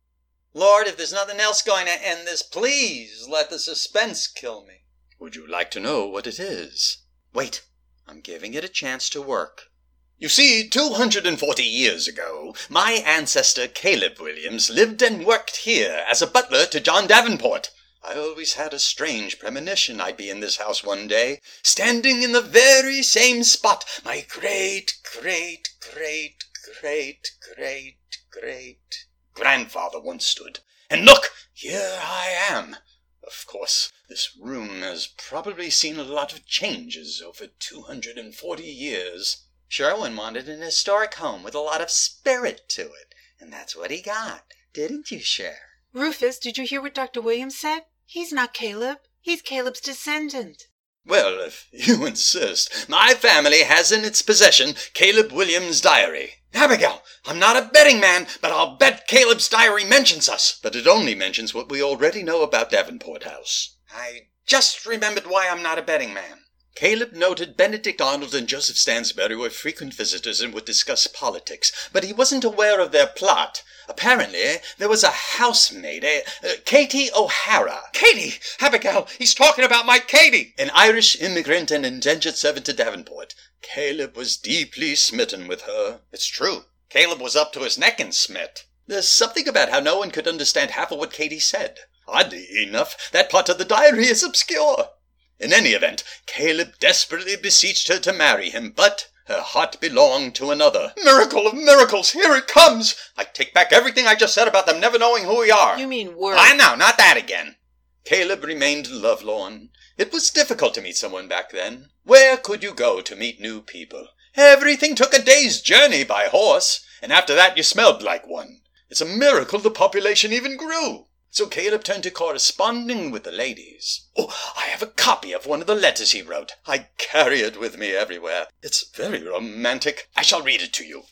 Lord, if there's nothing else going to end this, please let the suspense kill me. Would you like to know what it is? Wait, I'm giving it a chance to work. You see, two hundred forty years ago, my ancestor Caleb Williams lived and worked here as a butler to John Davenport. I always had a strange premonition I'd be in this house one day, standing in the very same spot my great, great, great, great, great, great grandfather once stood. And look, here I am. Of course, this room has probably seen a lot of changes over two hundred forty years. Sherwin wanted an historic home with a lot of spirit to it, and that's what he got, didn't you, Cher? Rufus, did you hear what Doctor Williams said? He's not Caleb. He's Caleb's descendant. Well, if you insist, my family has in its possession Caleb Williams' diary. Abigail, I'm not a betting man, but I'll bet Caleb's diary mentions us. But it only mentions what we already know about Davenport House. I just remembered why I'm not a betting man. Caleb noted Benedict Arnold and Joseph Stansbury were frequent visitors and would discuss politics, but he wasn't aware of their plot. Apparently, there was a housemaid, a, uh, Katie O'Hara. Katie! Abigail, he's talking about my Katie! An Irish immigrant and indentured servant to Davenport. Caleb was deeply smitten with her. It's true. Caleb was up to his neck in Smith. There's something about how no one could understand half of what Katie said. Oddly enough, that part of the diary is obscure. In any event, Caleb desperately beseeched her to marry him, but her heart belonged to another. Miracle of miracles, here it comes! I take back everything I just said about them never knowing who we are. You mean word? I know, not that again. Caleb remained lovelorn. It was difficult to meet someone back then. Where could you go to meet new people? Everything took a day's journey by horse, and after that you smelled like one. It's a miracle the population even grew. So Caleb turned to corresponding with the ladies. Oh, I have a copy of one of the letters he wrote. I carry it with me everywhere. It's very romantic. I shall read it to you.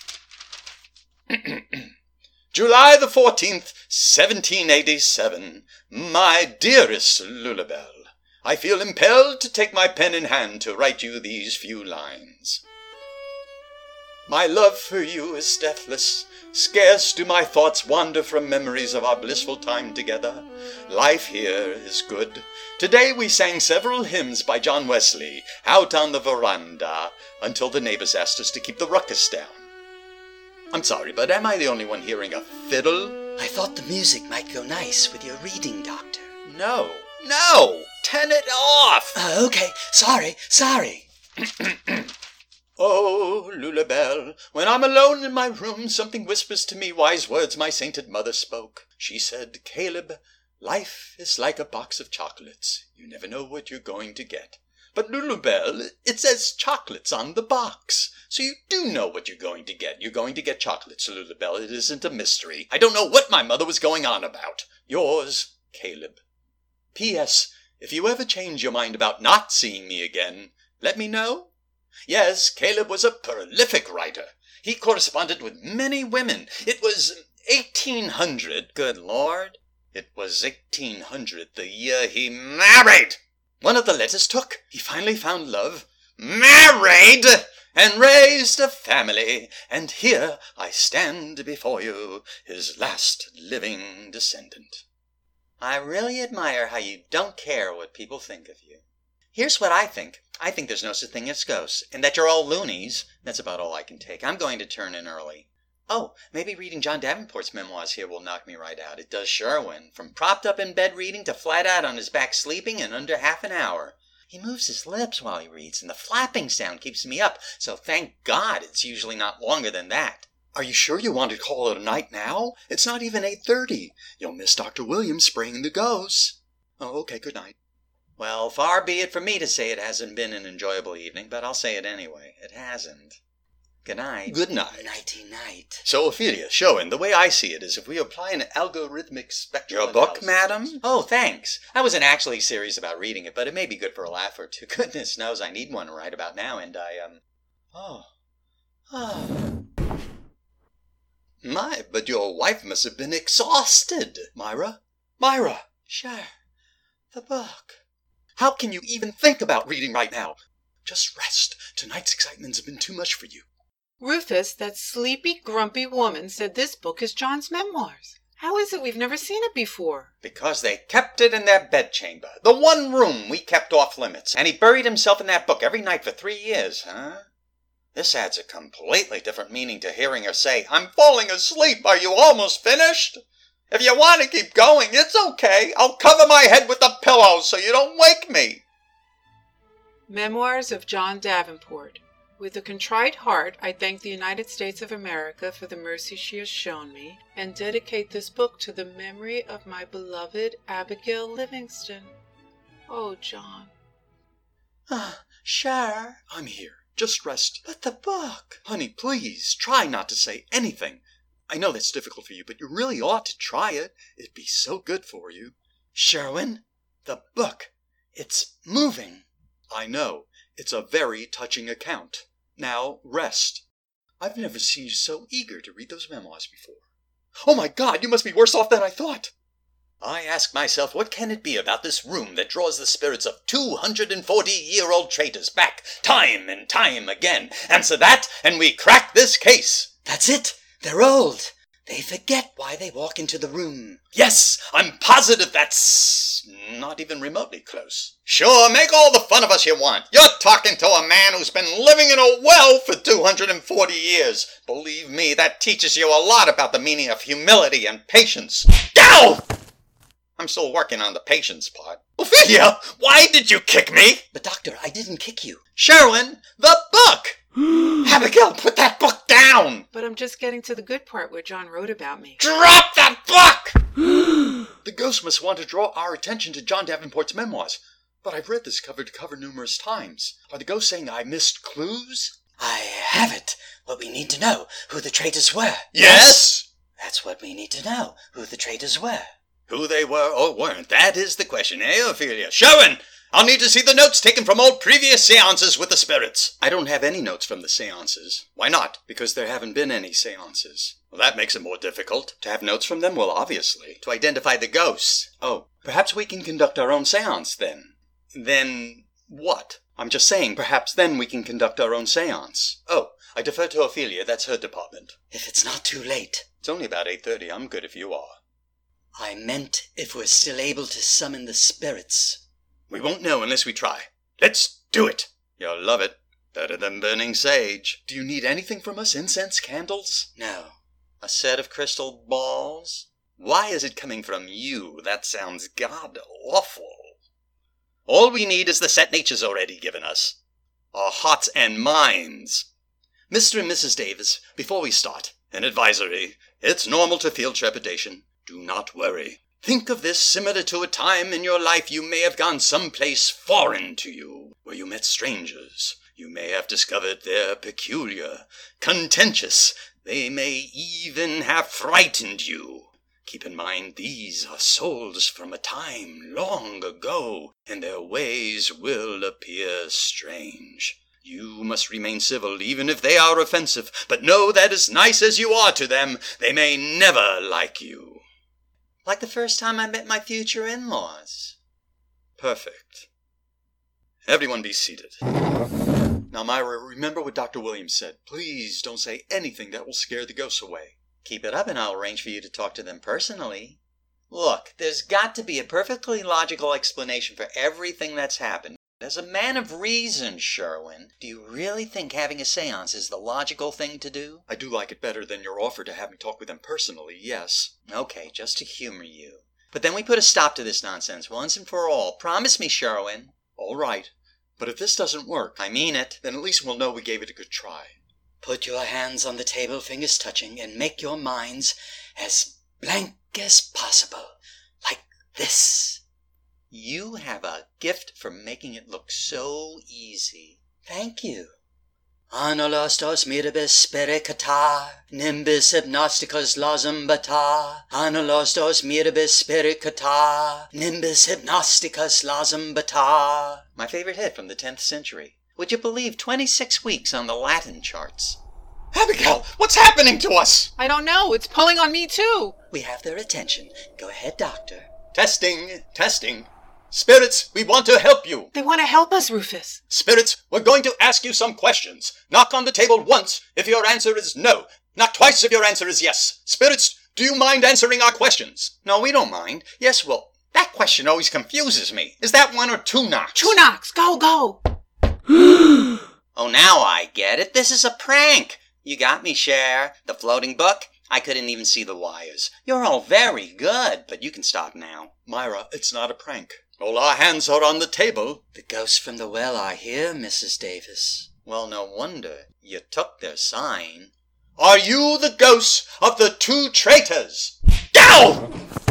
July the fourteenth, seventeen eighty-seven. My dearest Lulabelle, I feel impelled to take my pen in hand to write you these few lines. My love for you is deathless. Scarce do my thoughts wander from memories of our blissful time together. Life here is good. Today we sang several hymns by John Wesley out on the veranda until the neighbors asked us to keep the ruckus down. I'm sorry, but am I the only one hearing a fiddle? I thought the music might go nice with your reading, Doctor. No, no! Turn it off! Uh, okay, sorry, sorry. Oh, Lulabelle, when I'm alone in my room, something whispers to me wise words my sainted mother spoke. She said, Caleb, life is like a box of chocolates. You never know what you're going to get. But Lulabelle, it says chocolates on the box. So you do know what you're going to get. You're going to get chocolates, Lulabelle. It isn't a mystery. I don't know what my mother was going on about. Yours, Caleb. P S. If you ever change your mind about not seeing me again, let me know. Yes, Caleb was a prolific writer. He corresponded with many women. It was eighteen hundred. Good Lord. It was eighteen hundred, the year he married. One of the letters took. He finally found love, married, and raised a family. And here I stand before you, his last living descendant. I really admire how you don't care what people think of you. Here's what I think. I think there's no such thing as ghosts, and that you're all loonies. That's about all I can take. I'm going to turn in early. Oh, maybe reading John Davenport's memoirs here will knock me right out. It does Sherwin. From propped up in bed reading to flat out on his back sleeping in under half an hour. He moves his lips while he reads, and the flapping sound keeps me up, so thank God it's usually not longer than that. Are you sure you want to call it a night now? It's not even eight thirty. You'll miss Doctor Williams spraying the ghosts. Oh, okay, good night. Well, far be it from me to say it hasn't been an enjoyable evening, but I'll say it anyway. It hasn't. Good night. Good night. Nighty-night. So, Ophelia, Sherwin, the way I see it is if we apply an algorithmic spectral Your analysis... book, madam? Oh, thanks. I wasn't actually serious about reading it, but it may be good for a laugh or two. Goodness knows I need one right about now, and I, um... Oh. Oh. Hmm? My, but your wife must have been exhausted. Myra? Myra! Sure. The book. How can you even think about reading right now? Just rest. Tonight's excitements have been too much for you. Rufus, that sleepy, grumpy woman, said this book is John's memoirs. How is it we've never seen it before? Because they kept it in their bedchamber, the one room we kept off limits, and he buried himself in that book every night for three years, huh? This adds a completely different meaning to hearing her say, "I'm falling asleep, are you almost finished? If you want to keep going, it's okay. I'll cover my head with the pillow so you don't wake me." Memoirs of John Davenport. With a contrite heart, I thank the United States of America for the mercy she has shown me, and dedicate this book to the memory of my beloved Abigail Livingston. Oh, John. Ah, sure. I'm here. Just rest. But the book. Honey, please, try not to say anything. I know that's difficult for you, but you really ought to try it. It'd be so good for you. Sherwin, the book. It's moving. I know. It's a very touching account. Now, rest. I've never seen you so eager to read those memoirs before. Oh my God, you must be worse off than I thought. I ask myself, what can it be about this room that draws the spirits of two hundred forty-year-old traitors back, time and time again? Answer that, and we crack this case. That's it. They're old. They forget why they walk into the room. Yes, I'm positive that's not even remotely close. Sure, make all the fun of us you want. You're talking to a man who's been living in a well for two hundred forty years. Believe me, that teaches you a lot about the meaning of humility and patience. Ow! I'm still working on the patience part. Ophelia, why did you kick me? But doctor, I didn't kick you. Sherwin, the book! Abigail, put that book down! But I'm just getting to the good part where John wrote about me. Drop that book! The ghost must want to draw our attention to John Davenport's memoirs. But I've read this cover to cover numerous times. Are the ghosts saying I missed clues? I have it. What we need to know, who the traitors were. Yes? That's what we need to know, who the traitors were. Who they were or weren't, that is the question, eh, Ophelia? Sherwin, I'll need to see the notes taken from all previous seances with the spirits. I don't have any notes from the seances. Why not? Because there haven't been any seances. Well, that makes it more difficult. To have notes from them? Well, obviously. To identify the ghosts. Oh, perhaps we can conduct our own seance, then. Then what? I'm just saying, perhaps then we can conduct our own seance. Oh, I defer to Ophelia. That's her department. If it's not too late. It's only about eight thirty. I'm good if you are. I meant if we're still able to summon the spirits. We won't know unless we try. Let's do it. You'll love it. Better than burning sage. Do you need anything from us? Incense, candles? No. A set of crystal balls? Why is it coming from you? That sounds god-awful. All we need is the set nature's already given us. Our hearts and minds. Mister and Missus Davis, before we start, an advisory. It's normal to feel trepidation. Do not worry. Think of this similar to a time in your life you may have gone someplace foreign to you, where you met strangers. You may have discovered they're peculiar, contentious. They may even have frightened you. Keep in mind, these are souls from a time long ago, and their ways will appear strange. You must remain civil, even if they are offensive, but know that as nice as you are to them, they may never like you. Like the first time I met my future in-laws. Perfect. Everyone be seated. Now, Myra, remember what Doctor Williams said. Please don't say anything that will scare the ghosts away. Keep it up and I'll arrange for you to talk to them personally. Look, there's got to be a perfectly logical explanation for everything that's happened. As a man of reason, Sherwin, do you really think having a seance is the logical thing to do? I do like it better than your offer to have me talk with them personally, yes. Okay, just to humor you. But then we put a stop to this nonsense once and for all. Promise me, Sherwin. All right. But if this doesn't work, I mean it, then at least we'll know we gave it a good try. Put your hands on the table, fingers touching, and make your minds as blank as possible. Like this. You have a gift for making it look so easy. Thank you. Anolostos mirabis spericata, nimbus hypnosticos lazumbata. Anolostos mirabis spericata, nimbus hypnosticos lazumbata. My favorite hit from the tenth century. Would you believe twenty-six weeks on the Latin charts? Abigail, what's happening to us? I don't know. It's pulling on me, too. We have their attention. Go ahead, Doctor. Testing, testing. Spirits, we want to help you. They want to help us, Rufus. Spirits, we're going to ask you some questions. Knock on the table once if your answer is no. Knock twice if your answer is yes. Spirits, do you mind answering our questions? No, we don't mind. Yes, well, that question always confuses me. Is that one or two knocks? Two knocks. Go, go. Oh, now I get it. This is a prank. You got me, Cher. The floating book? I couldn't even see the wires. You're all very good, but you can stop now. Myra, it's not a prank. All our hands are on the table. The ghosts from the well are here, Missus Davis. Well, no wonder. You took their sign. Are you the ghosts of the two traitors? Ow!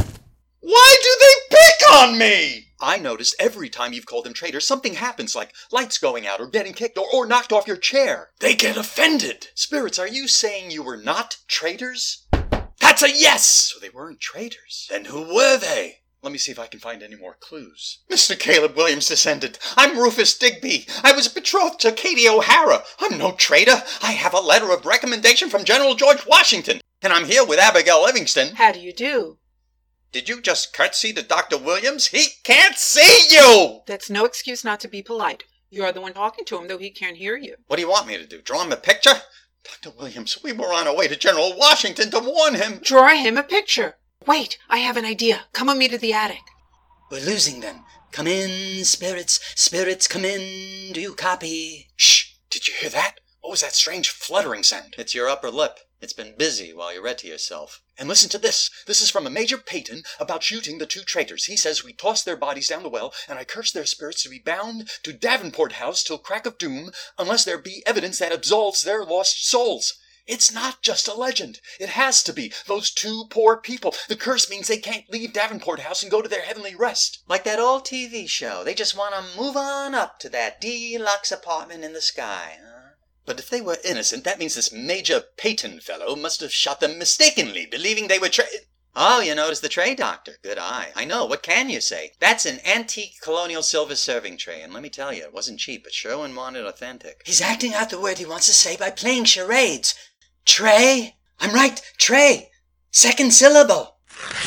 Why do they pick on me? I noticed every time you've called them traitors, something happens, like lights going out or getting kicked or, or knocked off your chair. They get offended. Spirits, are you saying you were not traitors? That's a yes! So they weren't traitors. Then who were they? Let me see if I can find any more clues. Mister Caleb Williams descendant. I'm Rufus Digby. I was betrothed to Katie O'Hara. I'm no traitor. I have a letter of recommendation from General George Washington. And I'm here with Abigail Livingston. How do you do? Did you just curtsy to Doctor Williams? He can't see you! That's no excuse not to be polite. You're the one talking to him, though he can't hear you. What do you want me to do? Draw him a picture? Doctor Williams, we were on our way to General Washington to warn him. Draw him a picture. Wait, I have an idea. Come with me to the attic. We're losing them. Come in, spirits. Spirits, come in. Do you copy? Shh! Did you hear that? What was that strange fluttering sound? It's your upper lip. It's been busy while you read to yourself. And listen to this. This is from a Major Peyton about shooting the two traitors. He says we tossed their bodies down the well, and I curse their spirits to be bound to Davenport House till crack of doom, unless there be evidence that absolves their lost souls. It's not just a legend. It has to be. Those two poor people. The curse means they can't leave Davenport House and go to their heavenly rest. Like that old T V show. They just want to move on up to that deluxe apartment in the sky, huh? But if they were innocent, that means this Major Peyton fellow must have shot them mistakenly, believing they were tra- Oh, you noticed the tray, Doctor. Good eye. I know. What can you say? That's an antique colonial silver serving tray, and let me tell you, it wasn't cheap, but Sherwin wanted authentic. He's acting out the word he wants to say by playing charades. Tray? I'm right. Tray. Second syllable.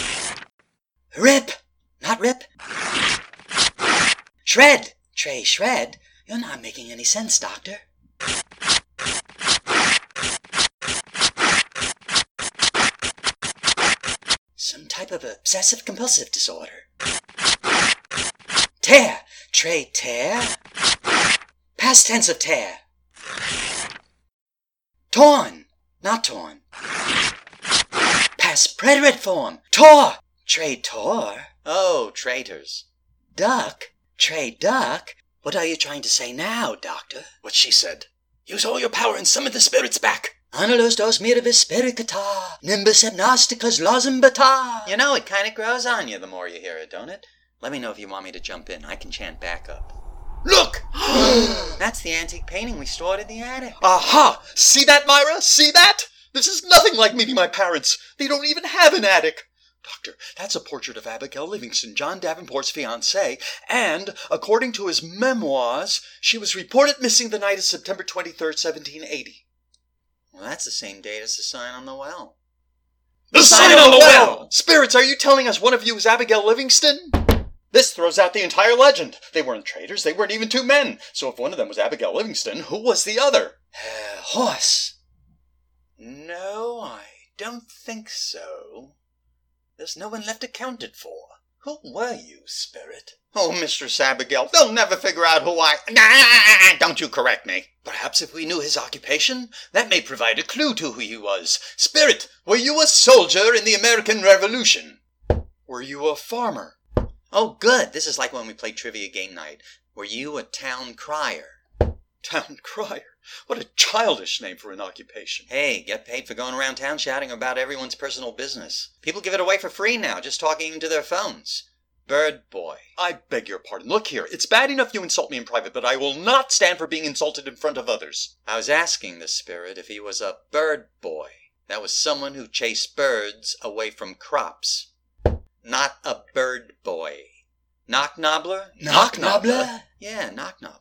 Rip. Not rip. Shred. Tray shred. You're not making any sense, Doctor. Some type of obsessive-compulsive disorder. Tear. Tray tear. Past tense of tear. Torn. Not torn. Past preterite form. Tore. Tray tore. Oh, traitors. Duck. Tray duck. What are you trying to say now, Doctor? What she said. Use all your power and summon the spirits back. Annulus dos mirabis pericata, nimbus agnosticus lozumbatar. You know, it kind of grows on you the more you hear it, don't it? Let me know if you want me to jump in. I can chant backup. Look! That's the antique painting we stored in the attic. Aha! See that, Myra? See that? This is nothing like meeting my parents. They don't even have an attic. Doctor, that's a portrait of Abigail Livingston, John Davenport's fiancée, and, according to his memoirs, she was reported missing the night of September twenty-third, seventeen eighty. Well, that's the same date as the sign on the well. The, the sign, sign on the well! well! Spirits, are you telling us one of you is Abigail Livingston? This throws out the entire legend. They weren't traitors, they weren't even two men. So if one of them was Abigail Livingston, who was the other? Uh, horse. No, I don't think so. There's no one left accounted for. Who were you, Spirit? Oh, Mistress Abigail, they'll never figure out who I... Nah, don't you correct me. Perhaps if we knew his occupation, that may provide a clue to who he was. Spirit, were you a soldier in the American Revolution? Were you a farmer? Oh, good. This is like when we played trivia game night. Were you a town crier? Town crier? What a childish name for an occupation. Hey, get paid for going around town shouting about everyone's personal business. People give it away for free now, just talking to their phones. Bird boy. I beg your pardon. Look here, it's bad enough you insult me in private, but I will not stand for being insulted in front of others. I was asking the Spirit if he was a bird boy. That was someone who chased birds away from crops. Not a bird boy. Knock Knobbler? Knock Knobbler? Yeah, Knock Knobbler.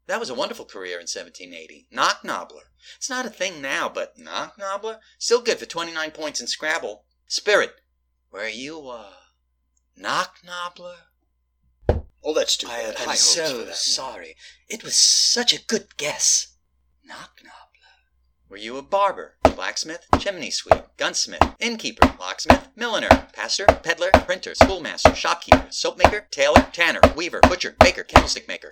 That was a wonderful career in seventeen eighty. Knock-knobbler. It's not a thing now, but knock-knobbler? Still good for twenty-nine points in Scrabble. Spirit, were you, uh, knock-knobbler? Oh, that's too I, bad. I'm High hopes so for that. Sorry. It was such a good guess. Knock-knobbler. Were you a barber, blacksmith, chimney sweep, gunsmith, innkeeper, locksmith, milliner, pastor, peddler, printer, schoolmaster, shopkeeper, soapmaker, tailor, tanner, weaver, butcher, baker, candlestick maker?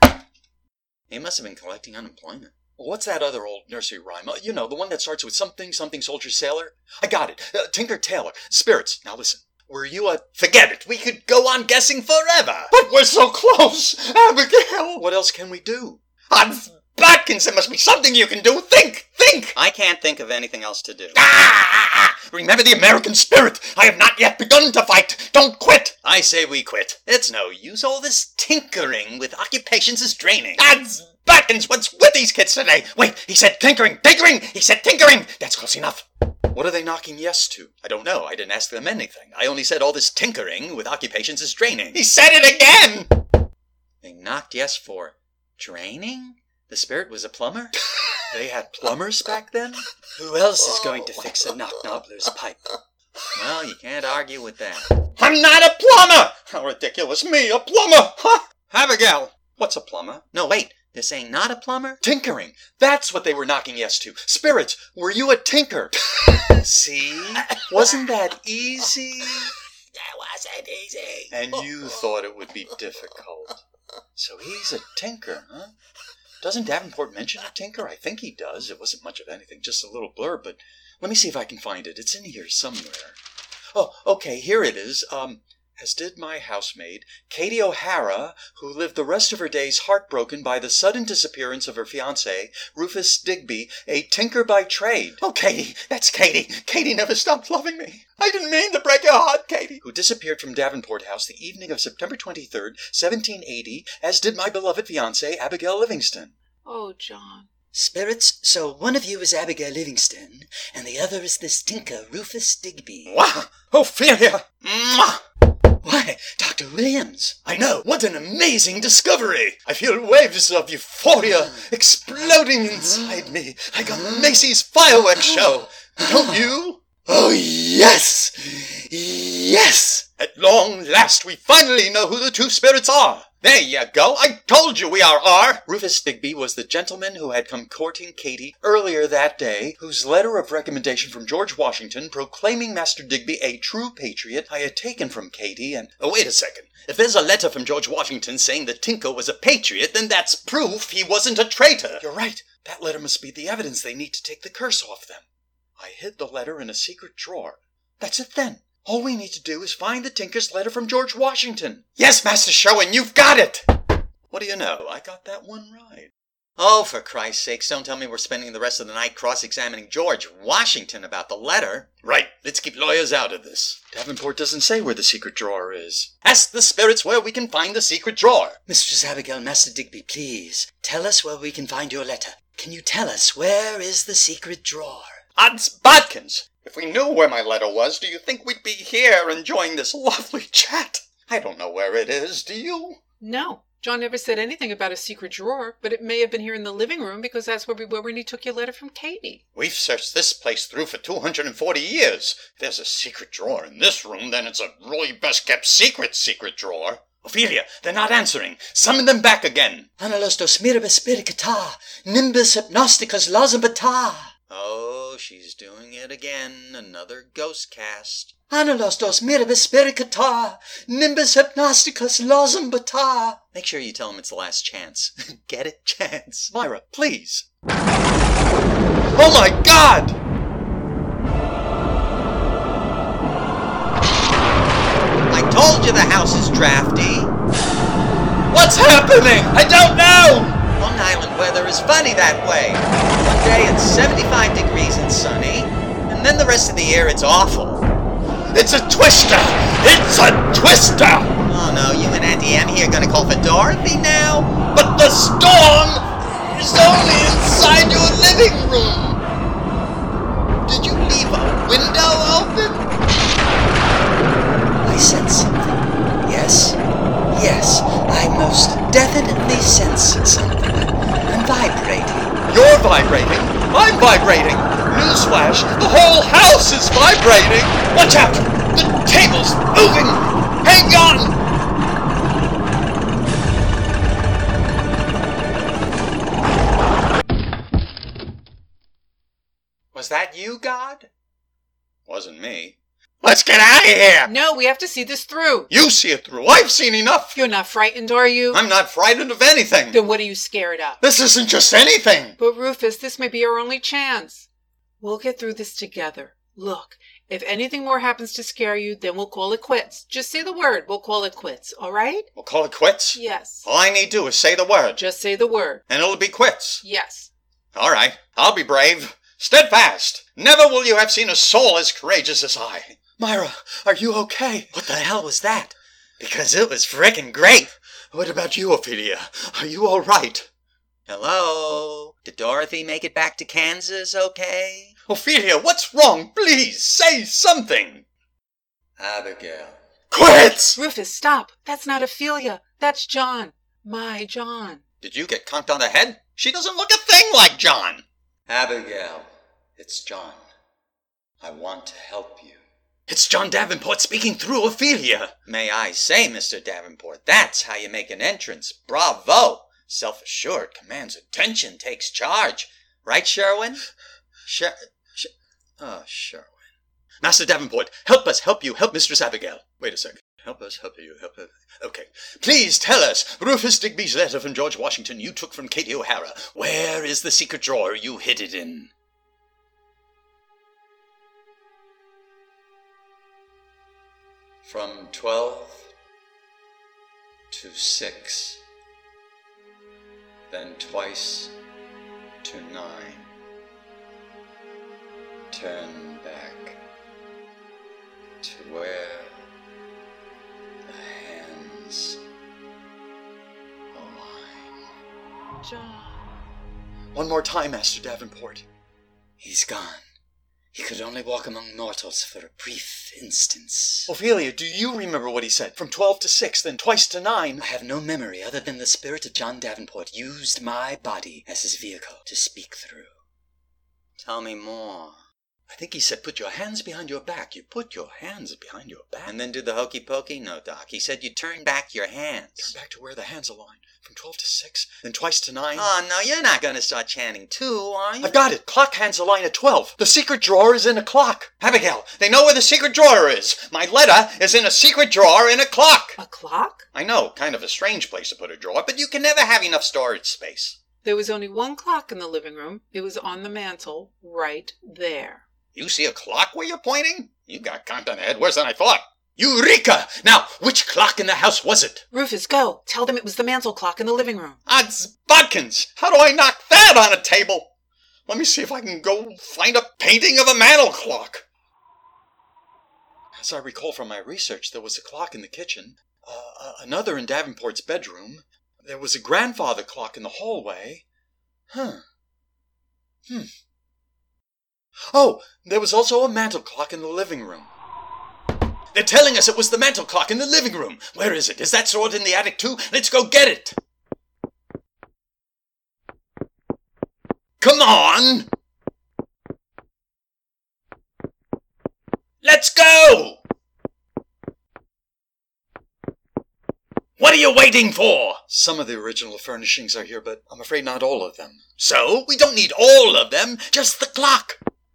He must have been collecting unemployment. Well, what's that other old nursery rhyme? Uh, you know, the one that starts with something, something, soldier, sailor? I got it. Uh, Tinker, tailor, spirits. Now listen. Were you a... Forget it. We could go on guessing forever. But we're so close, Abigail. What else can we do? Odds Batkins, there must be something you can do. Think, think. I can't think of anything else to do. Ah! Remember the American spirit. I have not yet begun to fight. Don't quit. I say we quit. It's no use. All this tinkering with occupations is draining. Odds Batkins, what's with these kids today? Wait, he said tinkering, tinkering. He said tinkering. That's close enough. What are they knocking yes to? I don't know. I didn't ask them anything. I only said all this tinkering with occupations is draining. He said it again. They knocked yes for draining? The spirit was a plumber? They had plumbers back then? Who else is going to fix a knock-knobbler's pipe? Well, you can't argue with that. I'm not a plumber. How ridiculous. Me, a plumber. Huh? Abigail! What's a plumber? No, wait. They're saying not a plumber? Tinkering. That's what they were knocking yes to. Spirits, were you a tinker? See? Wasn't that easy? That wasn't easy. And you thought it would be difficult. So he's a tinker, huh? Doesn't Davenport mention a tinker? I think he does. It wasn't much of anything, just a little blurb, but let me see if I can find it. It's in here somewhere. Oh, okay, here it is. Um, as did my housemaid, Katie O'Hara, who lived the rest of her days heartbroken by the sudden disappearance of her fiancé, Rufus Digby, a tinker by trade. Oh, Katie. That's Katie. Katie never stopped loving me. I didn't mean to break your heart, Katie. Who disappeared from Davenport House the evening of September twenty-third, seventeen eighty, as did my beloved fiancée, Abigail Livingston. Oh, John. Spirits, so one of you is Abigail Livingston, and the other is this tinker, Rufus Digby. Wow. Ophelia. Mwah. Why, Doctor Williams. I know. What an amazing discovery. I feel waves of euphoria exploding inside me like a Macy's fireworks show. Don't you? Oh, yes! Yes! At long last, we finally know who the two spirits are. There you go. I told you we are R. Rufus Digby was the gentleman who had come courting Katie earlier that day, whose letter of recommendation from George Washington proclaiming Master Digby a true patriot I had taken from Katie, and... Oh, wait a second. If there's a letter from George Washington saying that Tinker was a patriot, then that's proof he wasn't a traitor. You're right. That letter must be the evidence they need to take the curse off them. I hid the letter in a secret drawer. That's it then. All we need to do is find the Tinker's letter from George Washington. Yes, Master Sherwin, you've got it. What do you know? I got that one right. Oh, for Christ's sakes, don't tell me we're spending the rest of the night cross-examining George Washington about the letter. Right. Let's keep lawyers out of this. Davenport doesn't say where the secret drawer is. Ask the spirits where we can find the secret drawer. Mistress Abigail, Master Digby, please, tell us where we can find your letter. Can you tell us where is the secret drawer? Odds Bodkins! If we knew where my letter was, do you think we'd be here enjoying this lovely chat? I don't know where it is, do you? No. John never said anything about a secret drawer, but it may have been here in the living room because that's where we were when he took your letter from Katie. We've searched this place through for two hundred forty years. If there's a secret drawer in this room, then it's a really best-kept secret secret drawer. Ophelia, they're not answering. Summon them back again. Analostos mirabis spiricata, nimbus hypnosticus lazambata. Oh, she's doing it again. Another ghost cast. Analostos mirabis spiricata, nimbus hypnosticus lazambata. Make sure you tell him it's the last chance. Get it? Chance. Myra, please. Oh my God! I told you the house is drafty. What's happening? I don't know! Long Island weather is funny that way. One day it's seventy-five degrees and sunny, and then the rest of the year it's awful. It's a twister! It's a twister! Oh no, you and Auntie M here gonna call for Dorothy now? But the storm is only inside your living room! Did you leave a window open? I sense something. Yes, yes, I most definitely sense something. I'm vibrating. You're vibrating. I'm vibrating. Newsflash, the whole house is vibrating. Watch out! The table's moving. Hang on! Was that you, God? Wasn't me. Let's get out of here! No, we have to see this through. You see it through. I've seen enough. You're not frightened, are you? I'm not frightened of anything. Then what are you scared of? This isn't just anything. But Rufus, this may be our only chance. We'll get through this together. Look, if anything more happens to scare you, then we'll call it quits. Just say the word. We'll call it quits, all right? We'll call it quits? Yes. All I need to do is say the word. Just say the word. And it'll be quits. Yes. All right. I'll be brave. Steadfast. Never will you have seen a soul as courageous as I. Myra, are you okay? What the hell was that? Because it was frickin' great. What about you, Ophelia? Are you all right? Hello? Did Dorothy make it back to Kansas okay? Ophelia, what's wrong? Please, say something. Abigail. Quits! Rufus, stop. That's not Ophelia. That's John. My John. Did you get conked on the head? She doesn't look a thing like John. Abigail, it's John. I want to help you. It's John Davenport speaking through Ophelia. May I say, Mister Davenport, that's how you make an entrance. Bravo! Self-assured, commands attention, takes charge. Right, Sherwin? Sher... Sh- oh, Sherwin. Master Davenport, help us help you, help Mistress Abigail. Wait a second. Help us help you, help her. Okay. Please tell us, Rufus Digby's letter from George Washington you took from Katie O'Hara. Where is the secret drawer you hid it in? From twelve to six, then twice to nine. Turn back to where the hands align. John. One more time, Master Davenport. He's gone. He could only walk among mortals for a brief instance. Ophelia, do you remember what he said? From twelve to six, then twice to nine. I have no memory other than the spirit of John Davenport used my body as his vehicle to speak through. Tell me more. I think he said, put your hands behind your back. You put your hands behind your back. And then do the hokey pokey? No, Doc. He said you turn back your hands. Turn back to where the hands align. From twelve to six, then twice to nine. Oh, no, you're not going to start chanting two, are you? I've got it. Clock hands align at twelve. The secret drawer is in a clock. Abigail, they know where the secret drawer is. My letter is in a secret drawer in a clock. A clock? I know, kind of a strange place to put a drawer, but you can never have enough storage space. There was only one clock in the living room. It was on the mantel, right there. You see a clock where you're pointing? You got conked on the head worse than I thought. Eureka! Now, which clock in the house was it? Rufus, go. Tell them it was the mantel clock in the living room. Odds bodkins! How do I knock that on a table? Let me see if I can go find a painting of a mantel clock. As I recall from my research, there was a clock in the kitchen, uh, another in Davenport's bedroom. There was a grandfather clock in the hallway. Huh. Hmm. Oh, there was also a mantel clock in the living room. They're telling us it was the mantel clock in the living room. Where is it? Is that sword in the attic too? Let's go get it. Come on! Let's go! What are you waiting for? Some of the original furnishings are here, but I'm afraid not all of them. So, we don't need all of them, just the clock.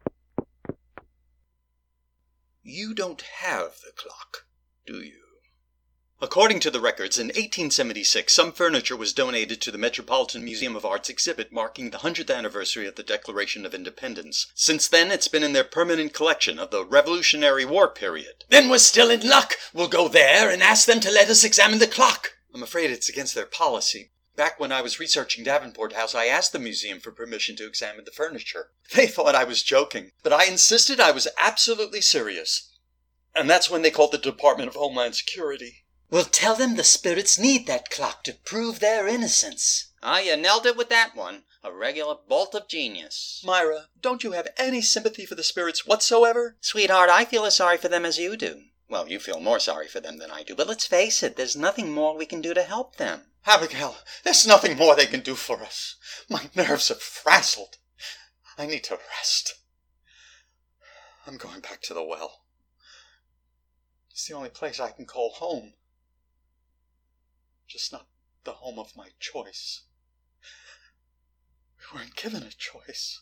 You don't have the clock, do you? According to the records, in eighteen seventy-six, some furniture was donated to the Metropolitan Museum of Art's exhibit marking the hundredth anniversary of the Declaration of Independence. Since then, it's been in their permanent collection of the Revolutionary War period. Then we're still in luck. We'll go there and ask them to let us examine the clock. I'm afraid it's against their policy. Back when I was researching Davenport House, I asked the museum for permission to examine the furniture. They thought I was joking, but I insisted I was absolutely serious. And that's when they called the Department of Homeland Security. Well, tell them the spirits need that clock to prove their innocence. Ah, you nailed it with that one. A regular bolt of genius. Myra, don't you have any sympathy for the spirits whatsoever? Sweetheart, I feel as sorry for them as you do. Well, you feel more sorry for them than I do, but let's face it, there's nothing more we can do to help them. Abigail, there's nothing more they can do for us. My nerves are frazzled. I need to rest. I'm going back to the well. It's the only place I can call home. Just not the home of my choice. We weren't given a choice.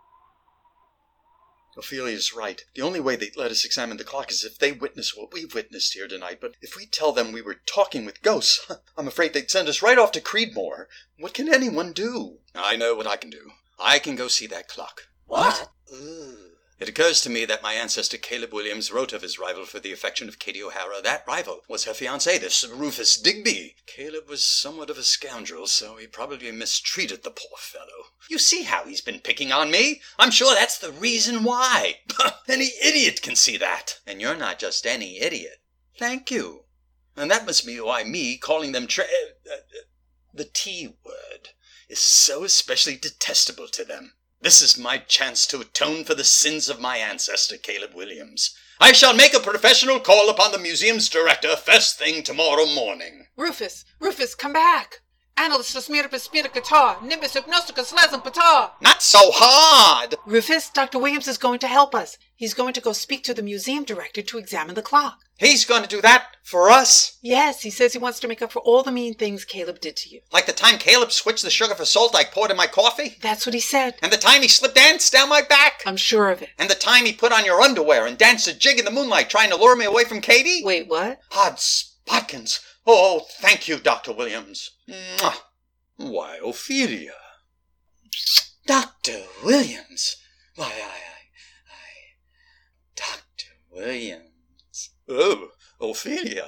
Ophelia's right. The only way they'd let us examine the clock is if they witness what we've witnessed here tonight. But if we tell them we were talking with ghosts, I'm afraid they'd send us right off to Creedmoor. What can anyone do? I know what I can do. I can go see that clock. What? Ooh. It occurs to me that my ancestor Caleb Williams wrote of his rival for the affection of Katie O'Hara. That rival was her fiancé, this Rufus Digby. Caleb was somewhat of a scoundrel, so he probably mistreated the poor fellow. You see how he's been picking on me? I'm sure that's the reason why. Any idiot can see that. And you're not just any idiot. Thank you. And that must be why me calling them tra- uh, uh, the T word is so especially detestable to them. This is my chance to atone for the sins of my ancestor, Caleb Williams. I shall make a professional call upon the museum's director first thing tomorrow morning. Rufus, Rufus, come back. Analyst Smirpus Spiricatar, Nimbus Hypnosticus Lesum Patar. Not so hard! Rufus, Doctor Williams is going to help us. He's going to go speak to the museum director to examine the clock. He's going to do that for us? Yes, he says he wants to make up for all the mean things Caleb did to you. Like the time Caleb switched the sugar for salt I poured in my coffee? That's what he said. And the time he slipped ants down my back? I'm sure of it. And the time he put on your underwear and danced a jig in the moonlight trying to lure me away from Katie? Wait, what? Hodgkins. Oh, thank you, Doctor Williams. Mwah. Why, Ophelia. Doctor Williams? Why, I, I, I... Doctor Williams. Oh, Ophelia.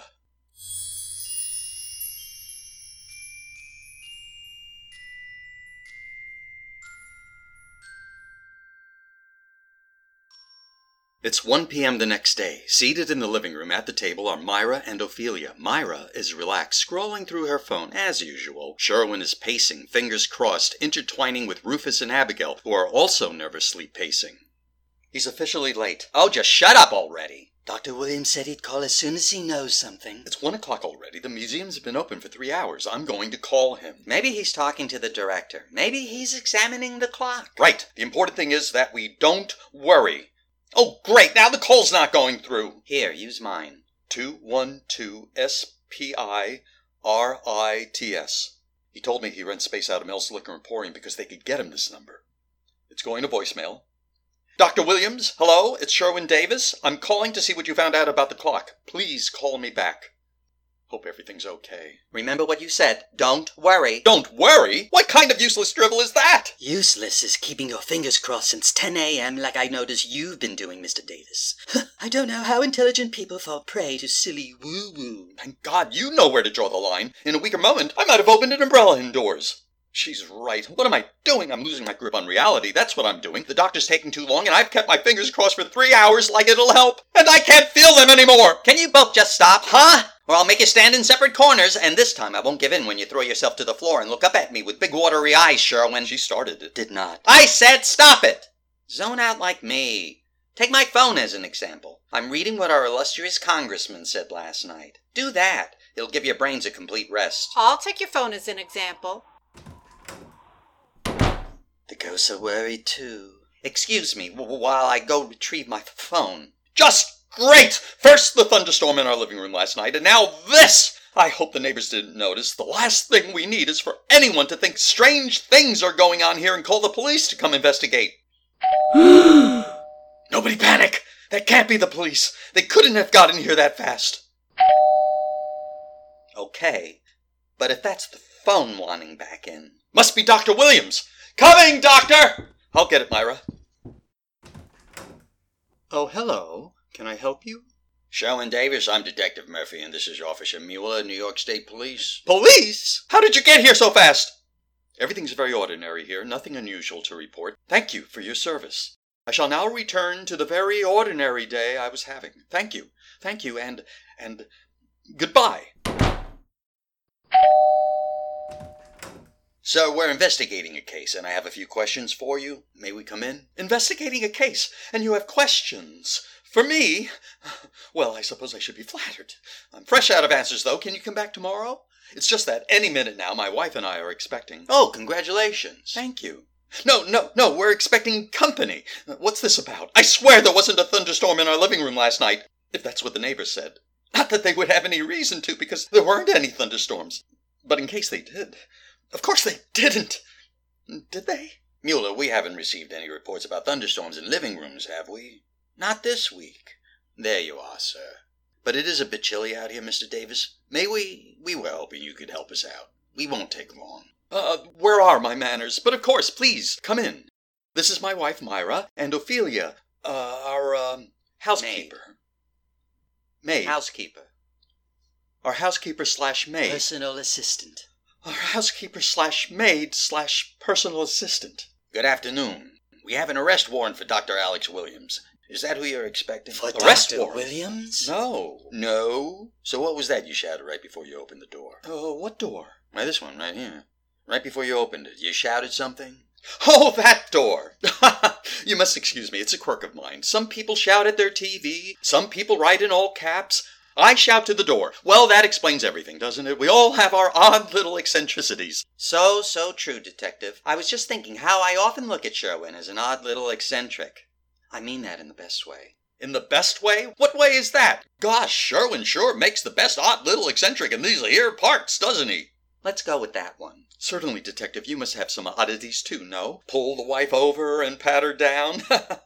It's one p.m. the next day. Seated in the living room at the table are Myra and Ophelia. Myra is relaxed, scrolling through her phone, as usual. Sherwin is pacing, fingers crossed, intertwining with Rufus and Abigail, who are also nervously pacing. He's officially late. Oh, just shut up already. Doctor Williams said he'd call as soon as he knows something. It's one o'clock already. The museum's been open for three hours. I'm going to call him. Maybe he's talking to the director. Maybe he's examining the clock. Right. The important thing is that we don't worry. Oh, great. Now the call's not going through. Here, use mine. two one two S P I R I T S. He told me he rents space out of Mel's Liquor Emporium because they could get him this number. It's going to voicemail. Doctor Williams, hello, it's Sherwin Davis. I'm calling to see what you found out about the clock. Please call me back. Hope everything's okay. Remember what you said. Don't worry. Don't worry? What kind of useless drivel is that? Useless is keeping your fingers crossed since ten a.m. like I notice you've been doing, Mister Davis. I don't know how intelligent people fall prey to silly woo-woo. Thank God you know where to draw the line. In a weaker moment, I might have opened an umbrella indoors. She's right. What am I doing? I'm losing my grip on reality. That's what I'm doing. The doctor's taking too long, and I've kept my fingers crossed for three hours like it'll help. And I can't feel them anymore. Can you both just stop, huh? Or I'll make you stand in separate corners, and this time I won't give in when you throw yourself to the floor and look up at me with big watery eyes, Sherwin. She started it. Did not. I said stop it! Zone out like me. Take my phone as an example. I'm reading what our illustrious congressman said last night. Do that. It'll give your brains a complete rest. I'll take your phone as an example. The ghosts are worried too. Excuse me w- while I go retrieve my f- phone. Just great! First the thunderstorm in our living room last night, and now this! I hope the neighbors didn't notice. The last thing we need is for anyone to think strange things are going on here and call the police to come investigate. Nobody panic! That can't be the police. They couldn't have gotten here that fast. Okay, but if that's the phone wanting back in... Must be Doctor Williams! Coming, Doctor! I'll get it, Myra. Oh, hello. Can I help you? Sherwin Davis, I'm Detective Murphy, and this is Officer Mueller, New York State Police. Police? How did you get here so fast? Everything's very ordinary here, nothing unusual to report. Thank you for your service. I shall now return to the very ordinary day I was having. Thank you. Thank you, and, and, goodbye. Sir, we're investigating a case, and I have a few questions for you. May we come in? Investigating a case, and you have questions For me? Well, I suppose I should be flattered. I'm fresh out of answers, though. Can you come back tomorrow? It's just that any minute now my wife and I are expecting... Oh, congratulations. Thank you. No, no, no, we're expecting company. What's this about? I swear there wasn't a thunderstorm in our living room last night, if that's what the neighbors said. Not that they would have any reason to, because there weren't any thunderstorms. But in case they did... Of course they didn't. Did they? Mueller, we haven't received any reports about thunderstorms in living rooms, have we? Not this week. There you are, sir. But it is a bit chilly out here, Mister Davis. May we... We were hoping you could help us out. We won't take long. Uh, where are my manners? But of course, please, come in. This is my wife, Myra, and Ophelia, uh, our, um, housekeeper. Maid. Maid. Housekeeper. Our housekeeper slash maid. Personal assistant. Our housekeeper slash maid slash personal assistant. Good afternoon. We have an arrest warrant for Doctor Alex Williams. Is that who you're expecting? For Arrest Doctor warrant? Williams? No. No. So what was that you shouted right before you opened the door? Uh, what door? Why, this one right here. Right before you opened it, you shouted something? Oh, that door! You must excuse me, it's a quirk of mine. Some people shout at their T V, some people write in all caps. I shout to the door. Well, that explains everything, doesn't it? We all have our odd little eccentricities. So, so true, Detective. I was just thinking how I often look at Sherwin as an odd little eccentric. I mean that in the best way. In the best way? What way is that? Gosh, Sherwin sure makes the best odd little eccentric in these here parts, doesn't he? Let's go with that one. Certainly, Detective, you must have some oddities too, no? Pull the wife over and pat her down.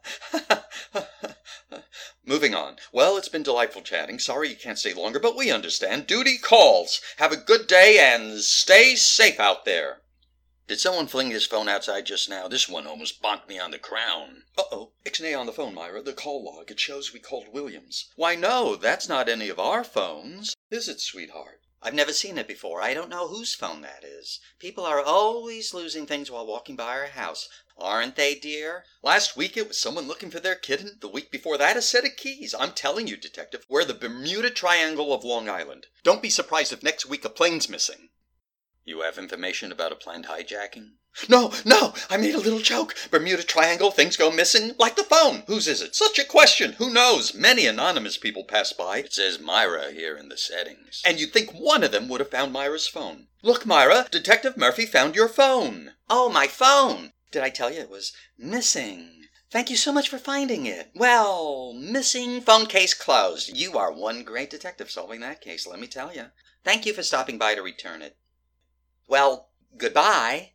Moving on. Well, it's been delightful chatting. Sorry you can't stay longer, but we understand. Duty calls. Have a good day and stay safe out there. Did someone fling his phone outside just now? This one almost bonked me on the crown. Uh-oh. Ixnay on the phone, Myra. The call log. It shows we called Williams. Why, no, that's not any of our phones. Is it, sweetheart? I've never seen it before. I don't know whose phone that is. People are always losing things while walking by our house. Aren't they, dear? Last week it was someone looking for their kitten. The week before that, a set of keys. I'm telling you, Detective, we're the Bermuda Triangle of Long Island. Don't be surprised if next week a plane's missing. You have information about a planned hijacking? No, no, I made a little joke. Bermuda Triangle, things go missing, like the phone. Whose is it? Such a question. Who knows? Many anonymous people pass by. It says Myra here in the settings. And you'd think one of them would have found Myra's phone. Look, Myra, Detective Murphy found your phone. Oh, my phone. Did I tell you it was missing? Thank you so much for finding it. Well, missing, phone case closed. You are one great detective solving that case, let me tell you. Thank you for stopping by to return it. Well, goodbye.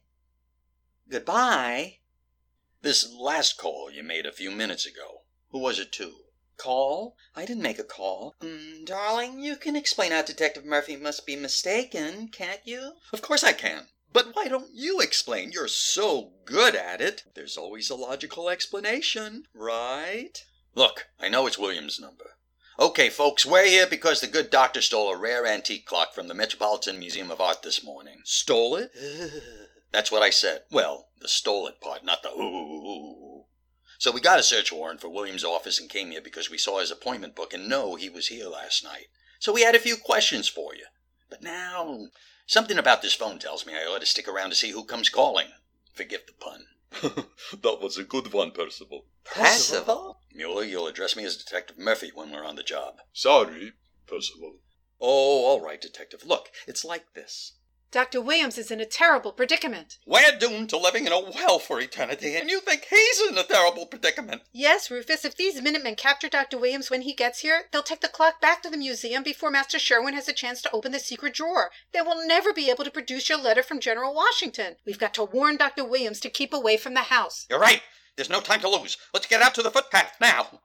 Goodbye. This last call you made a few minutes ago, who was it to? Call? I didn't make a call. Mm, darling, you can explain how Detective Murphy must be mistaken, can't you? Of course I can. But why don't you explain? You're so good at it. There's always a logical explanation, right? Look, I know it's Williams' number. Okay, folks, we're here because the good doctor stole a rare antique clock from the Metropolitan Museum of Art this morning. Stole it? That's what I said. Well, the stole it part, not the ooh. So we got a search warrant for Williams' office and came here because we saw his appointment book and know he was here last night. So we had a few questions for you. But now, something about this phone tells me I ought to stick around to see who comes calling. Forgive the pun. That was a good one, Percival. Percival? Mueller, you'll address me as Detective Murphy when we're on the job. Sorry, Percival. Oh, all right, Detective. Look, it's like this. Doctor Williams is in a terrible predicament. We're doomed to living in a well for eternity, and you think he's in a terrible predicament. Yes, Rufus, if these Minutemen capture Doctor Williams when he gets here, they'll take the clock back to the museum before Master Sherwin has a chance to open the secret drawer. They will never be able to produce your letter from General Washington. We've got to warn Doctor Williams to keep away from the house. You're right. There's no time to lose. Let's get out to the footpath now.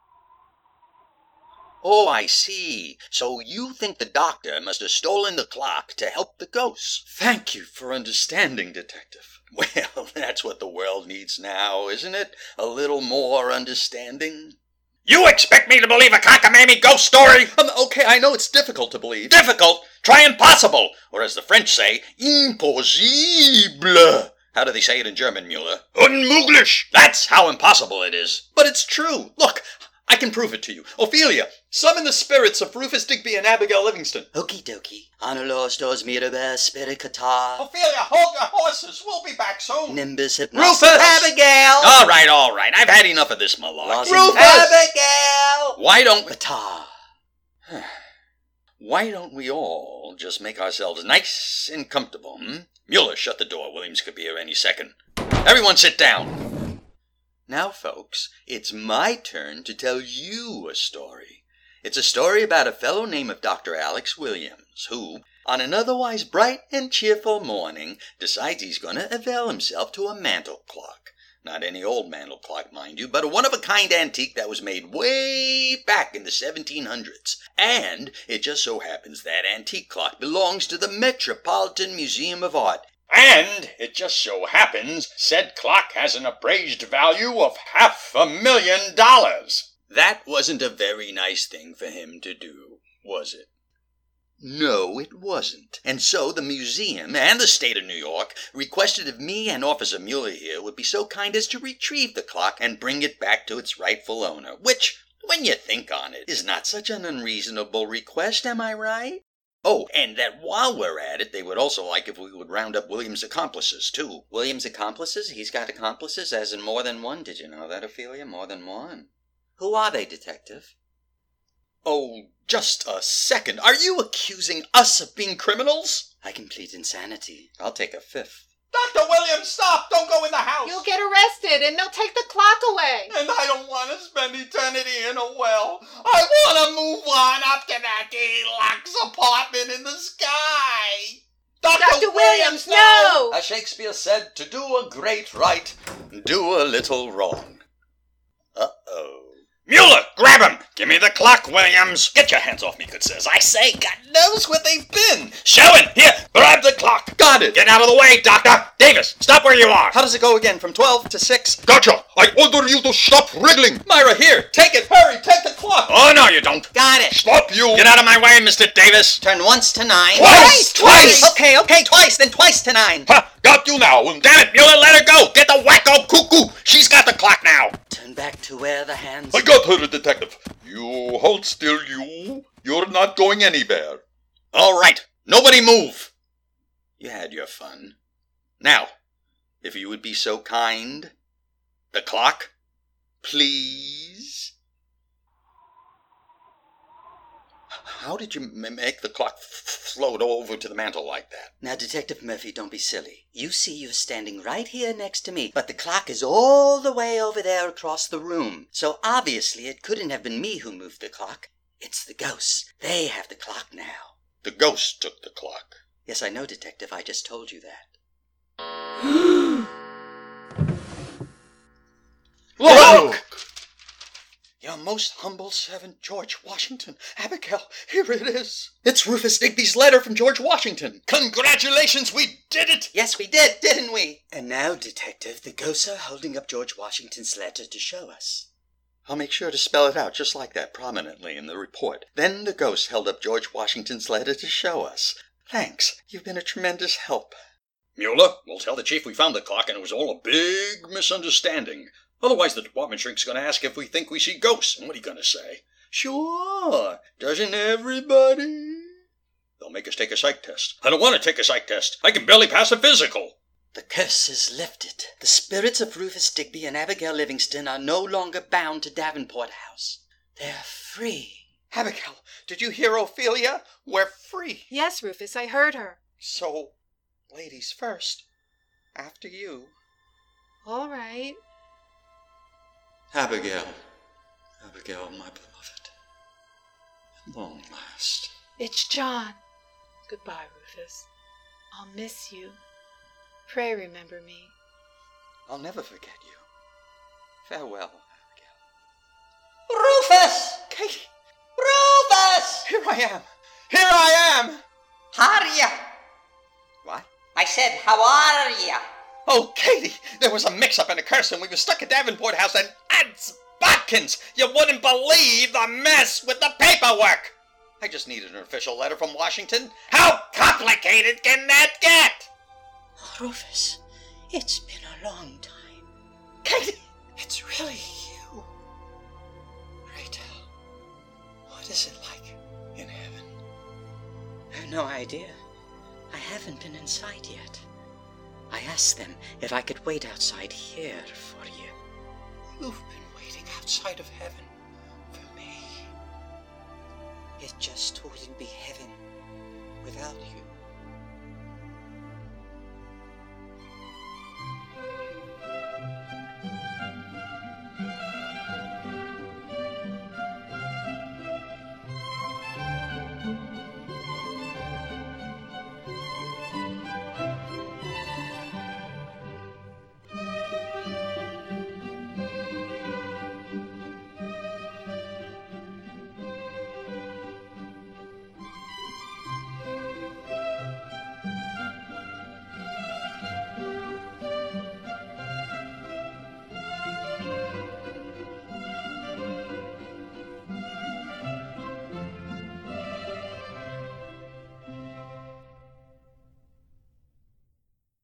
Oh, I see. So you think the doctor must have stolen the clock to help the ghosts. Thank you for understanding, Detective. Well, that's what the world needs now, isn't it? A little more understanding. You expect me to believe a cockamamie ghost story? Um, okay, I know it's difficult to believe. Difficult? Try impossible. Or as the French say, impossible. How do they say it in German, Mueller? Unmöglich. That's how impossible it is. But it's true. Look, I can prove it to you. Ophelia, summon the spirits of Rufus Digby and Abigail Livingston. Okie dokie. Anulos dos mirabes spiricata. Ophelia, hold your horses. We'll be back soon. Nimbus hypnosis. Rufus! Abigail! All right, all right. I've had enough of this malarkey. Rufus! Abigail! why don't we... Ta. Why don't we all just make ourselves nice and comfortable, hmm? Mueller, shut the door. Williams could be here any second. Everyone sit down. Now, folks, it's my turn to tell you a story. It's a story about a fellow named Doctor Alex Williams, who, on an otherwise bright and cheerful morning, decides he's going to avail himself to a mantel clock. Not any old mantel clock, mind you, but a one-of-a-kind antique that was made way back in the seventeen hundreds. And it just so happens that antique clock belongs to the Metropolitan Museum of Art. And it just so happens said clock has an appraised value of half a million dollars. That wasn't a very nice thing for him to do, was it? No, it wasn't. And so the museum and the state of New York requested if me and Officer Mueller here would be so kind as to retrieve the clock and bring it back to its rightful owner, which, when you think on it, is not such an unreasonable request, am I right? Oh, and that while we're at it, they would also like if we would round up William's accomplices, too. William's accomplices? He's got accomplices, as in more than one. Did you know that, Ophelia? More than one. Who are they, Detective? Oh, just a second. Are you accusing us of being criminals? I can plead insanity. I'll take a fifth. Doctor Williams, stop! Don't go in the house! You'll get arrested and they'll take the clock away. And I don't want to spend eternity in a well. I want to move on up to that deluxe apartment in the sky. Doctor Doctor Williams, no! As Shakespeare said, to do a great right, do a little wrong. Uh-oh. Mueller, grab him! Give me the clock, Williams! Get your hands off me, good sirs. I say, God knows what they've been. Showin! Here, grab the clock! Got it. Get out of the way, Doctor! Davis, stop where you are! How does it go again? From twelve to six? Gotcha! I order you to stop wriggling! Myra, here! Take it! Hurry! Take the clock! Oh, no, you don't. Got it. Stop you! Get out of my way, Mister Davis! Turn once to nine. Twice! Twice! Okay, okay, twice, then twice to nine. Ha! Got you now! And Damn it, Mueller, let her go! Get the wacko cuckoo! She's got the clock now! Turn back to where the hands... I got her, Detective. You hold still, you. You're not going anywhere. All right. Nobody move. You had your fun. Now, if you would be so kind. The clock, please. How did you m- make the clock f- float over to the mantel like that? Now, Detective Murphy, don't be silly. You see you're standing right here next to me, but the clock is all the way over there across the room. So obviously it couldn't have been me who moved the clock. It's the ghosts. They have the clock now. The ghost took the clock. Yes, I know, Detective. I just told you that. Look! Your most humble servant, George Washington. Abigail, here it is. It's Rufus Digby's letter from George Washington. Congratulations, we did it! Yes, we did, didn't we? And now, Detective, the ghosts are holding up George Washington's letter to show us. I'll make sure to spell it out just like that prominently in the report. Then the ghost held up George Washington's letter to show us. Thanks. You've been a tremendous help. Mueller, we'll tell the chief we found the clock and it was all a big misunderstanding. Otherwise, the department shrink's going to ask if we think we see ghosts, and what are you going to say? Sure. Doesn't everybody? They'll make us take a psych test. I don't want to take a psych test. I can barely pass a physical. The curse is lifted. The spirits of Rufus Digby and Abigail Livingston are no longer bound to Davenport House. They're free. Abigail, did you hear Ophelia? We're free. Yes, Rufus, I heard her. So, ladies first. After you. All right. Abigail. Abigail, my beloved. At long last. It's John. Goodbye, Rufus. I'll miss you. Pray remember me. I'll never forget you. Farewell, Abigail. Rufus! Katie, Rufus! here I am. Here I am. How are ya? What? I said, how are ya? Oh, Katie, there was a mix-up and a curse, and we were stuck at Davenport House, and Ads Botkins, you wouldn't believe the mess with the paperwork. I just needed an official letter from Washington. How complicated can that get? Oh, Rufus, it's been a long time. Katie, It's really you. Pray tell, what is it like in heaven? I have no idea. I haven't been inside yet. I asked them if I could wait outside here for you. You've been waiting outside of heaven for me. It just wouldn't be heaven without you.